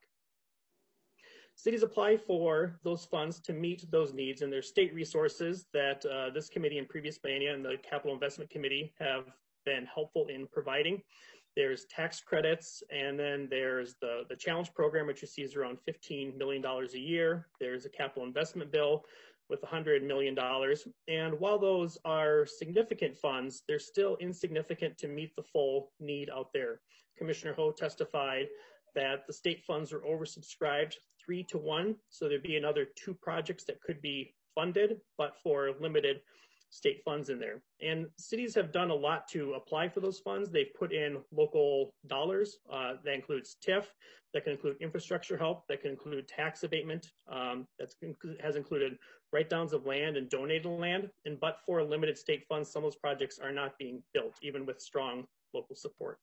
Cities apply for those funds to meet those needs, and there's state resources that this committee and previous biennia and the Capital Investment Committee have been helpful in providing. There's tax credits, and then there's the challenge program, which receives around $15 million a year. There's a capital investment bill with $100 million. And while those are significant funds, they're still insignificant to meet the full need out there. Commissioner Ho testified that the state funds are oversubscribed 3-to-1. So there'd be another 2 projects that could be funded, but for limited state funds in there. And cities have done a lot to apply for those funds. They've put in local dollars. That includes TIF, that can include infrastructure help, that can include tax abatement, that has included write-downs of land and donated land. And but for limited state funds, some of those projects are not being built, even with strong local support.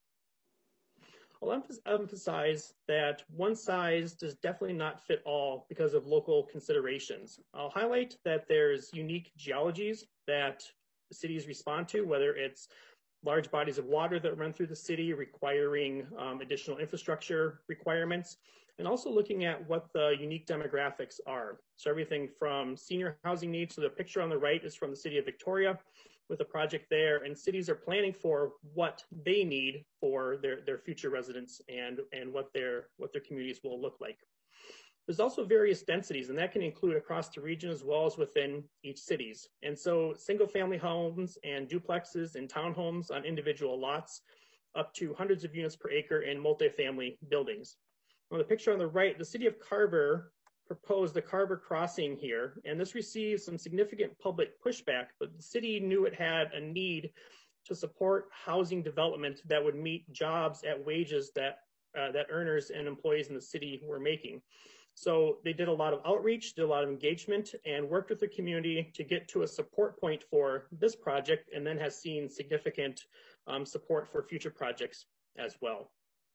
I'll emphasize that one size does definitely not fit all because of local considerations. I'll highlight that there's unique geologies that cities respond to, whether it's large bodies of water that run through the city requiring additional infrastructure requirements, and also looking at what the unique demographics are. So everything from senior housing needs. So the picture on the right is from the city of Victoria, with a project there, and cities are planning for what they need for their future residents and what their communities will look like. There's also various densities, and that can include across the region as well as within each cities. And so single family homes and duplexes and townhomes on individual lots up to hundreds of units per acre in multifamily buildings. On the picture on the right, the city of Carver proposed the Carver Crossing here, and this received some significant public pushback, but the city knew it had a need to support housing development that would meet jobs at wages that earners and employees in the city were making. So they did a lot of outreach, did a lot of engagement, and worked with the community to get to a support point for this project, and then has seen significant support for future projects as well.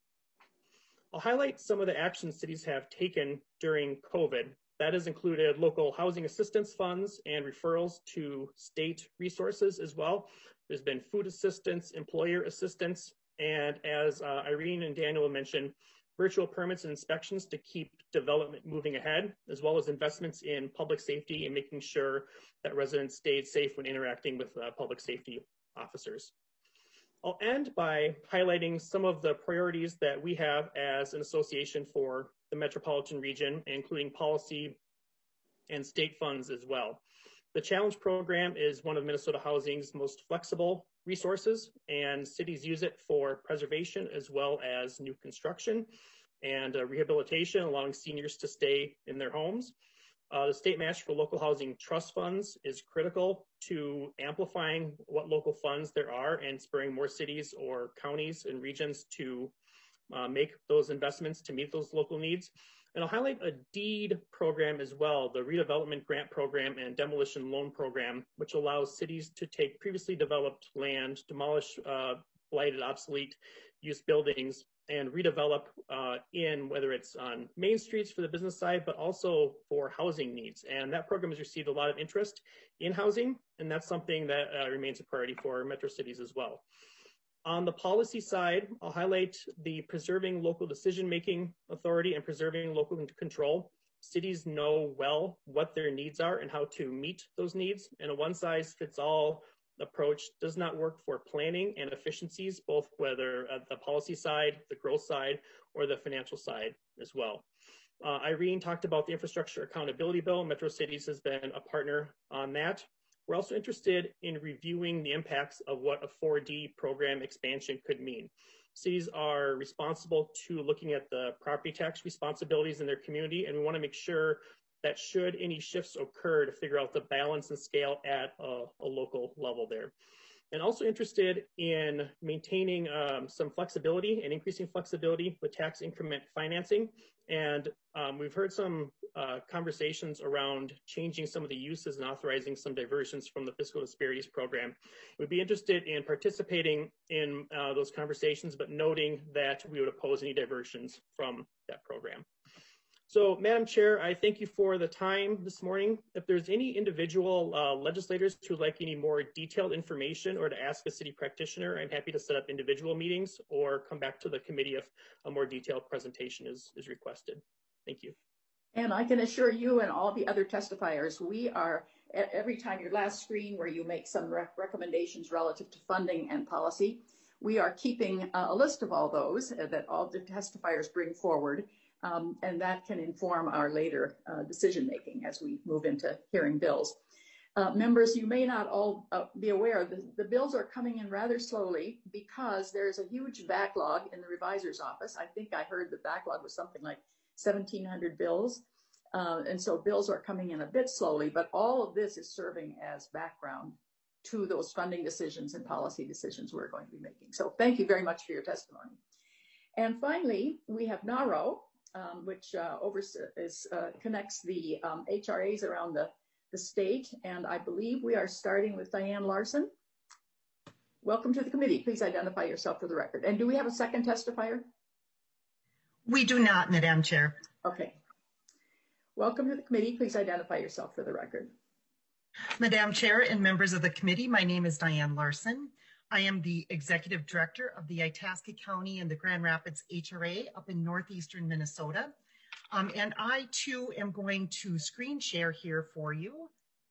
I'll highlight some of the actions cities have taken during COVID. That has included local housing assistance funds and referrals to state resources as well. There's been food assistance, employer assistance, and as Irene and Daniel mentioned, virtual permits and inspections to keep development moving ahead, as well as investments in public safety and making sure that residents stayed safe when interacting with public safety officers. I'll end by highlighting some of the priorities that we have as an association for the metropolitan region, including policy and state funds as well. The Challenge program is one of Minnesota Housing's most flexible resources, and cities use it for preservation as well as new construction and rehabilitation, allowing seniors to stay in their homes. The state match for local housing trust funds is critical to amplifying what local funds there are and spurring more cities or counties and regions to make those investments to meet those local needs. And I'll highlight a deed program as well, the redevelopment grant program and demolition loan program, which allows cities to take previously developed land, demolish blighted, obsolete use buildings, and redevelop in whether it's on main streets for the business side, but also for housing needs. And that program has received a lot of interest in housing, and that's something that remains a priority for metro cities as well. On the policy side, I'll highlight the preserving local decision-making authority and preserving local control. Cities know well what their needs are and how to meet those needs, and a one-size-fits-all approach does not work for planning and efficiencies, both whether at the policy side, the growth side, or the financial side as well. Irene talked about the infrastructure accountability bill. Metro Cities has been a partner on that, We're also interested in reviewing the impacts of what a 4D program expansion could mean. Cities are responsible to looking at the property tax responsibilities in their community, and we want to make sure that should any shifts occur to figure out the balance and scale at a local level there. And also interested in maintaining some flexibility and increasing flexibility with tax increment financing. And we've heard some conversations around changing some of the uses and authorizing some diversions from the fiscal disparities program. We'd be interested in participating in those conversations, but noting that we would oppose any diversions from that program. So, Madam Chair, I thank you for the time this morning. If there's any individual legislators who would like any more detailed information or to ask a city practitioner, I'm happy to set up individual meetings or come back to the committee if a more detailed presentation is requested. Thank you. And I can assure you and all the other testifiers, we are, every time your last screen where you make some recommendations relative to funding and policy, we are keeping a list of all those that all the testifiers bring forward. And that can inform our later decision making as we move into hearing bills. Members, you may not all be aware, the bills are coming in rather slowly because there's a huge backlog in the revisor's office. I think I heard the backlog was something like 1,700 bills. And so bills are coming in a bit slowly, but all of this is serving as background to those funding decisions and policy decisions we're going to be making. So thank you very much for your testimony. And finally, we have NARO, which connects the HRAs around the state. And I believe we are starting with Diane Larson. Welcome to the committee. Please identify yourself for the record. And do we have a second testifier? We do not, Madam Chair. Okay. Welcome to the committee. Please identify yourself for the record. Madam Chair and members of the committee, my name is Diane Larson. I am the Executive Director of the Itasca County and the Grand Rapids HRA up in northeastern Minnesota. And I too am going to screen share here for you.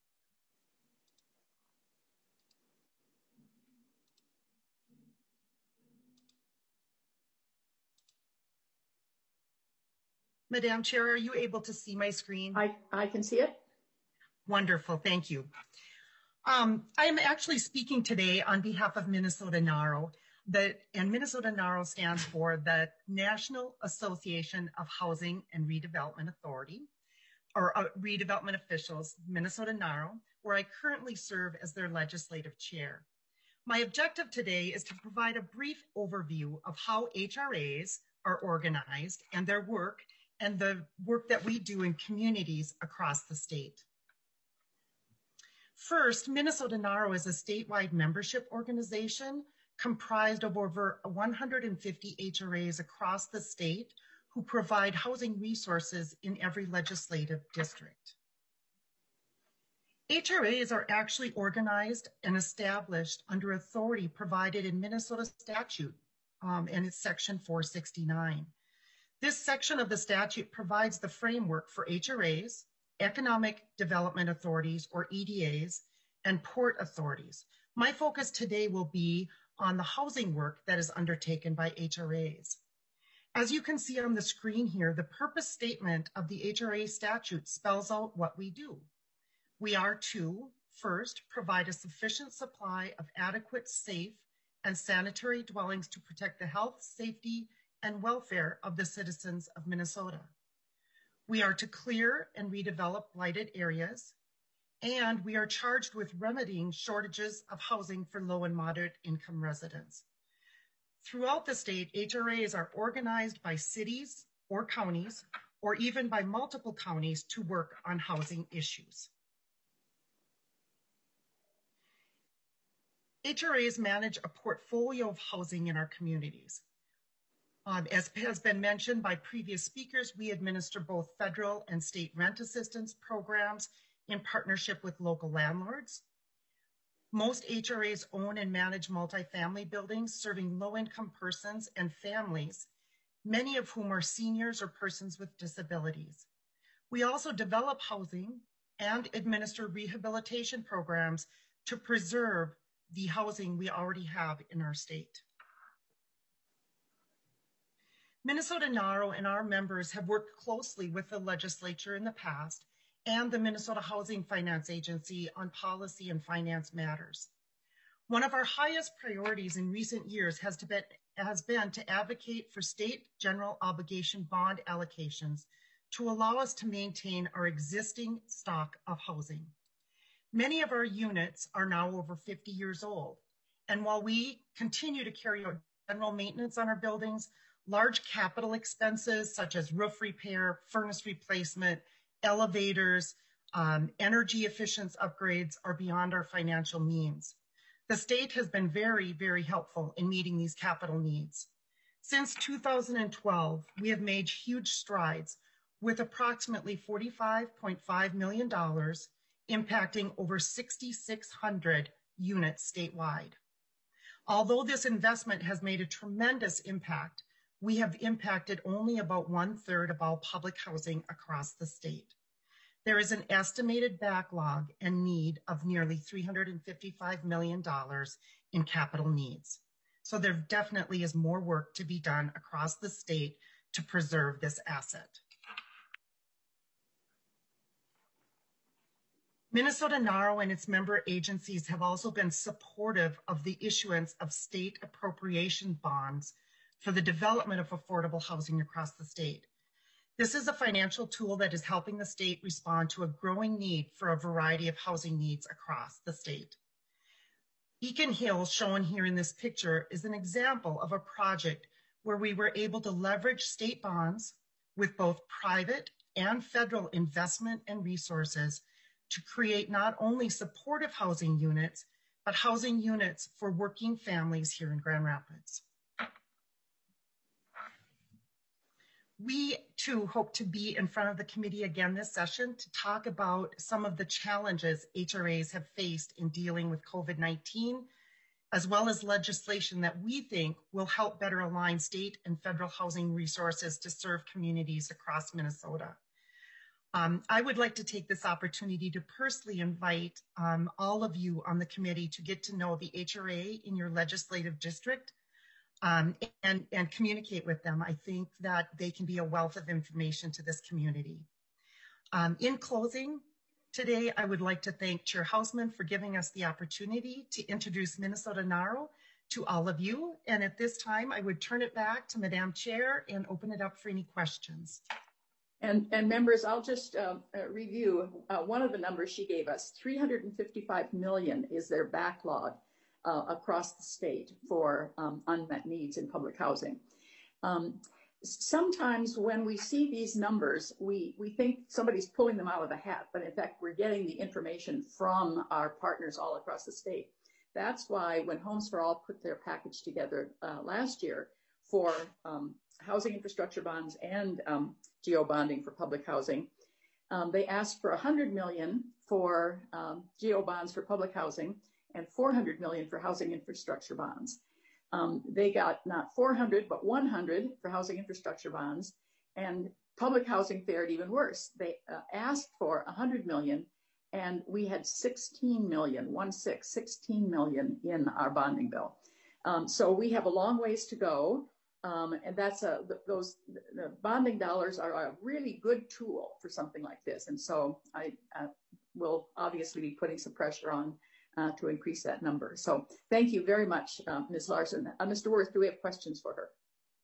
Madam Chair, are you able to see my screen? I can see it. Wonderful, thank you. I'm actually speaking today on behalf of Minnesota NARO, and Minnesota NARO stands for the National Association of Housing and Redevelopment Authority, or Redevelopment Officials, Minnesota NARO, where I currently serve as their legislative chair. My objective today is to provide a brief overview of how HRAs are organized and their work and the work that we do in communities across the state. First, Minnesota NARO is a statewide membership organization comprised of over 150 HRAs across the state who provide housing resources in every legislative district. HRAs are actually organized and established under authority provided in Minnesota statute, and it's section 469. This section of the statute provides the framework for HRAs, economic development authorities, or EDAs, and port authorities. My focus today will be on the housing work that is undertaken by HRAs. As you can see on the screen here, the purpose statement of the HRA statute spells out what we do. We are to, first, provide a sufficient supply of adequate, safe, and sanitary dwellings to protect the health, safety, and welfare of the citizens of Minnesota. We are to clear and redevelop blighted areas, and we are charged with remedying shortages of housing for low and moderate income residents. Throughout the state, HRAs are organized by cities or counties, or even by multiple counties to work on housing issues. HRAs manage a portfolio of housing in our communities. As has been mentioned by previous speakers, we administer both federal and state rent assistance programs in partnership with local landlords. Most HRAs own and manage multifamily buildings serving low-income persons and families, many of whom are seniors or persons with disabilities. We also develop housing and administer rehabilitation programs to preserve the housing we already have in our state. Minnesota NARO and our members have worked closely with the legislature in the past and the Minnesota Housing Finance Agency on policy and finance matters. One of our highest priorities in recent years has been to advocate for state general obligation bond allocations to allow us to maintain our existing stock of housing. Many of our units are now over 50 years old, and while we continue to carry out general maintenance on our buildings, large capital expenses such as roof repair, furnace replacement, elevators, energy efficiency upgrades are beyond our financial means. The state has been very, very helpful in meeting these capital needs. Since 2012, we have made huge strides with approximately $45.5 million impacting over 6,600 units statewide. Although this investment has made a tremendous impact, we have impacted only about 1/3 of all public housing across the state. There is an estimated backlog and need of nearly $355 million in capital needs. So there definitely is more work to be done across the state to preserve this asset. Minnesota NARO and its member agencies have also been supportive of the issuance of state appropriation bonds for the development of affordable housing across the state. This is a financial tool that is helping the state respond to a growing need for a variety of housing needs across the state. Beacon Hills, shown here in this picture, is an example of a project where we were able to leverage state bonds with both private and federal investment and resources to create not only supportive housing units, but housing units for working families here in Grand Rapids. We too hope to be in front of the committee again this session to talk about some of the challenges HRAs have faced in dealing with COVID-19, as well as legislation that we think will help better align state and federal housing resources to serve communities across Minnesota. I would like to take this opportunity to personally invite all of you on the committee to get to know the HRA in your legislative district and communicate with them. I think that they can be a wealth of information to this community. In closing, today I would like to thank Chair Hausman for giving us the opportunity to introduce Minnesota NARO to all of you. And at this time, I would turn it back to Madam Chair and open it up for any questions. And members, I'll just review one of the numbers she gave us. 355 million is their backlog across the state for unmet needs in public housing. Sometimes when we see these numbers, we think somebody's pulling them out of the hat, but in fact, we're getting the information from our partners all across the state. That's why when Homes for All put their package together last year for housing infrastructure bonds and geo bonding for public housing, they asked for 100 million for geo bonds for public housing and 400 million for housing infrastructure bonds. They got not 400, but 100 for housing infrastructure bonds, and public housing fared even worse. They asked for 100 million, and we had 16 million in our bonding bill. So we have a long ways to go. And that's the bonding dollars are a really good tool for something like this. And so I will obviously be putting some pressure on to increase that number. So thank you very much, Ms. Larson. Mr. Worth, do we have questions for her?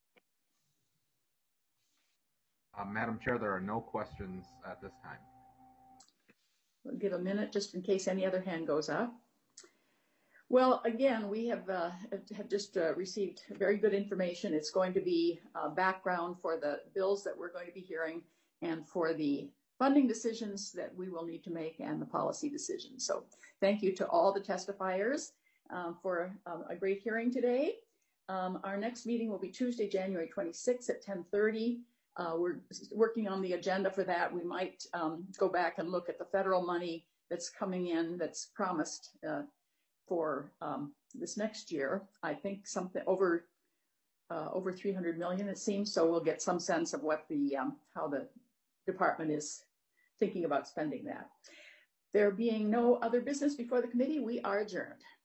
Madam Chair, there are no questions at this time. We'll give a minute just in case any other hand goes up. Well, again, we have just received very good information. It's going to be background for the bills that we're going to be hearing and for the funding decisions that we will need to make and the policy decisions. So thank you to all the testifiers for a great hearing today. Our next meeting will be Tuesday, January 26th at 10:30. We're working on the agenda for that. We might go back and look at the federal money that's coming in that's promised for this next year. I think something over 300 million, it seems. So we'll get some sense of what the how the department is thinking about spending that. There being no other business before the committee, we are adjourned.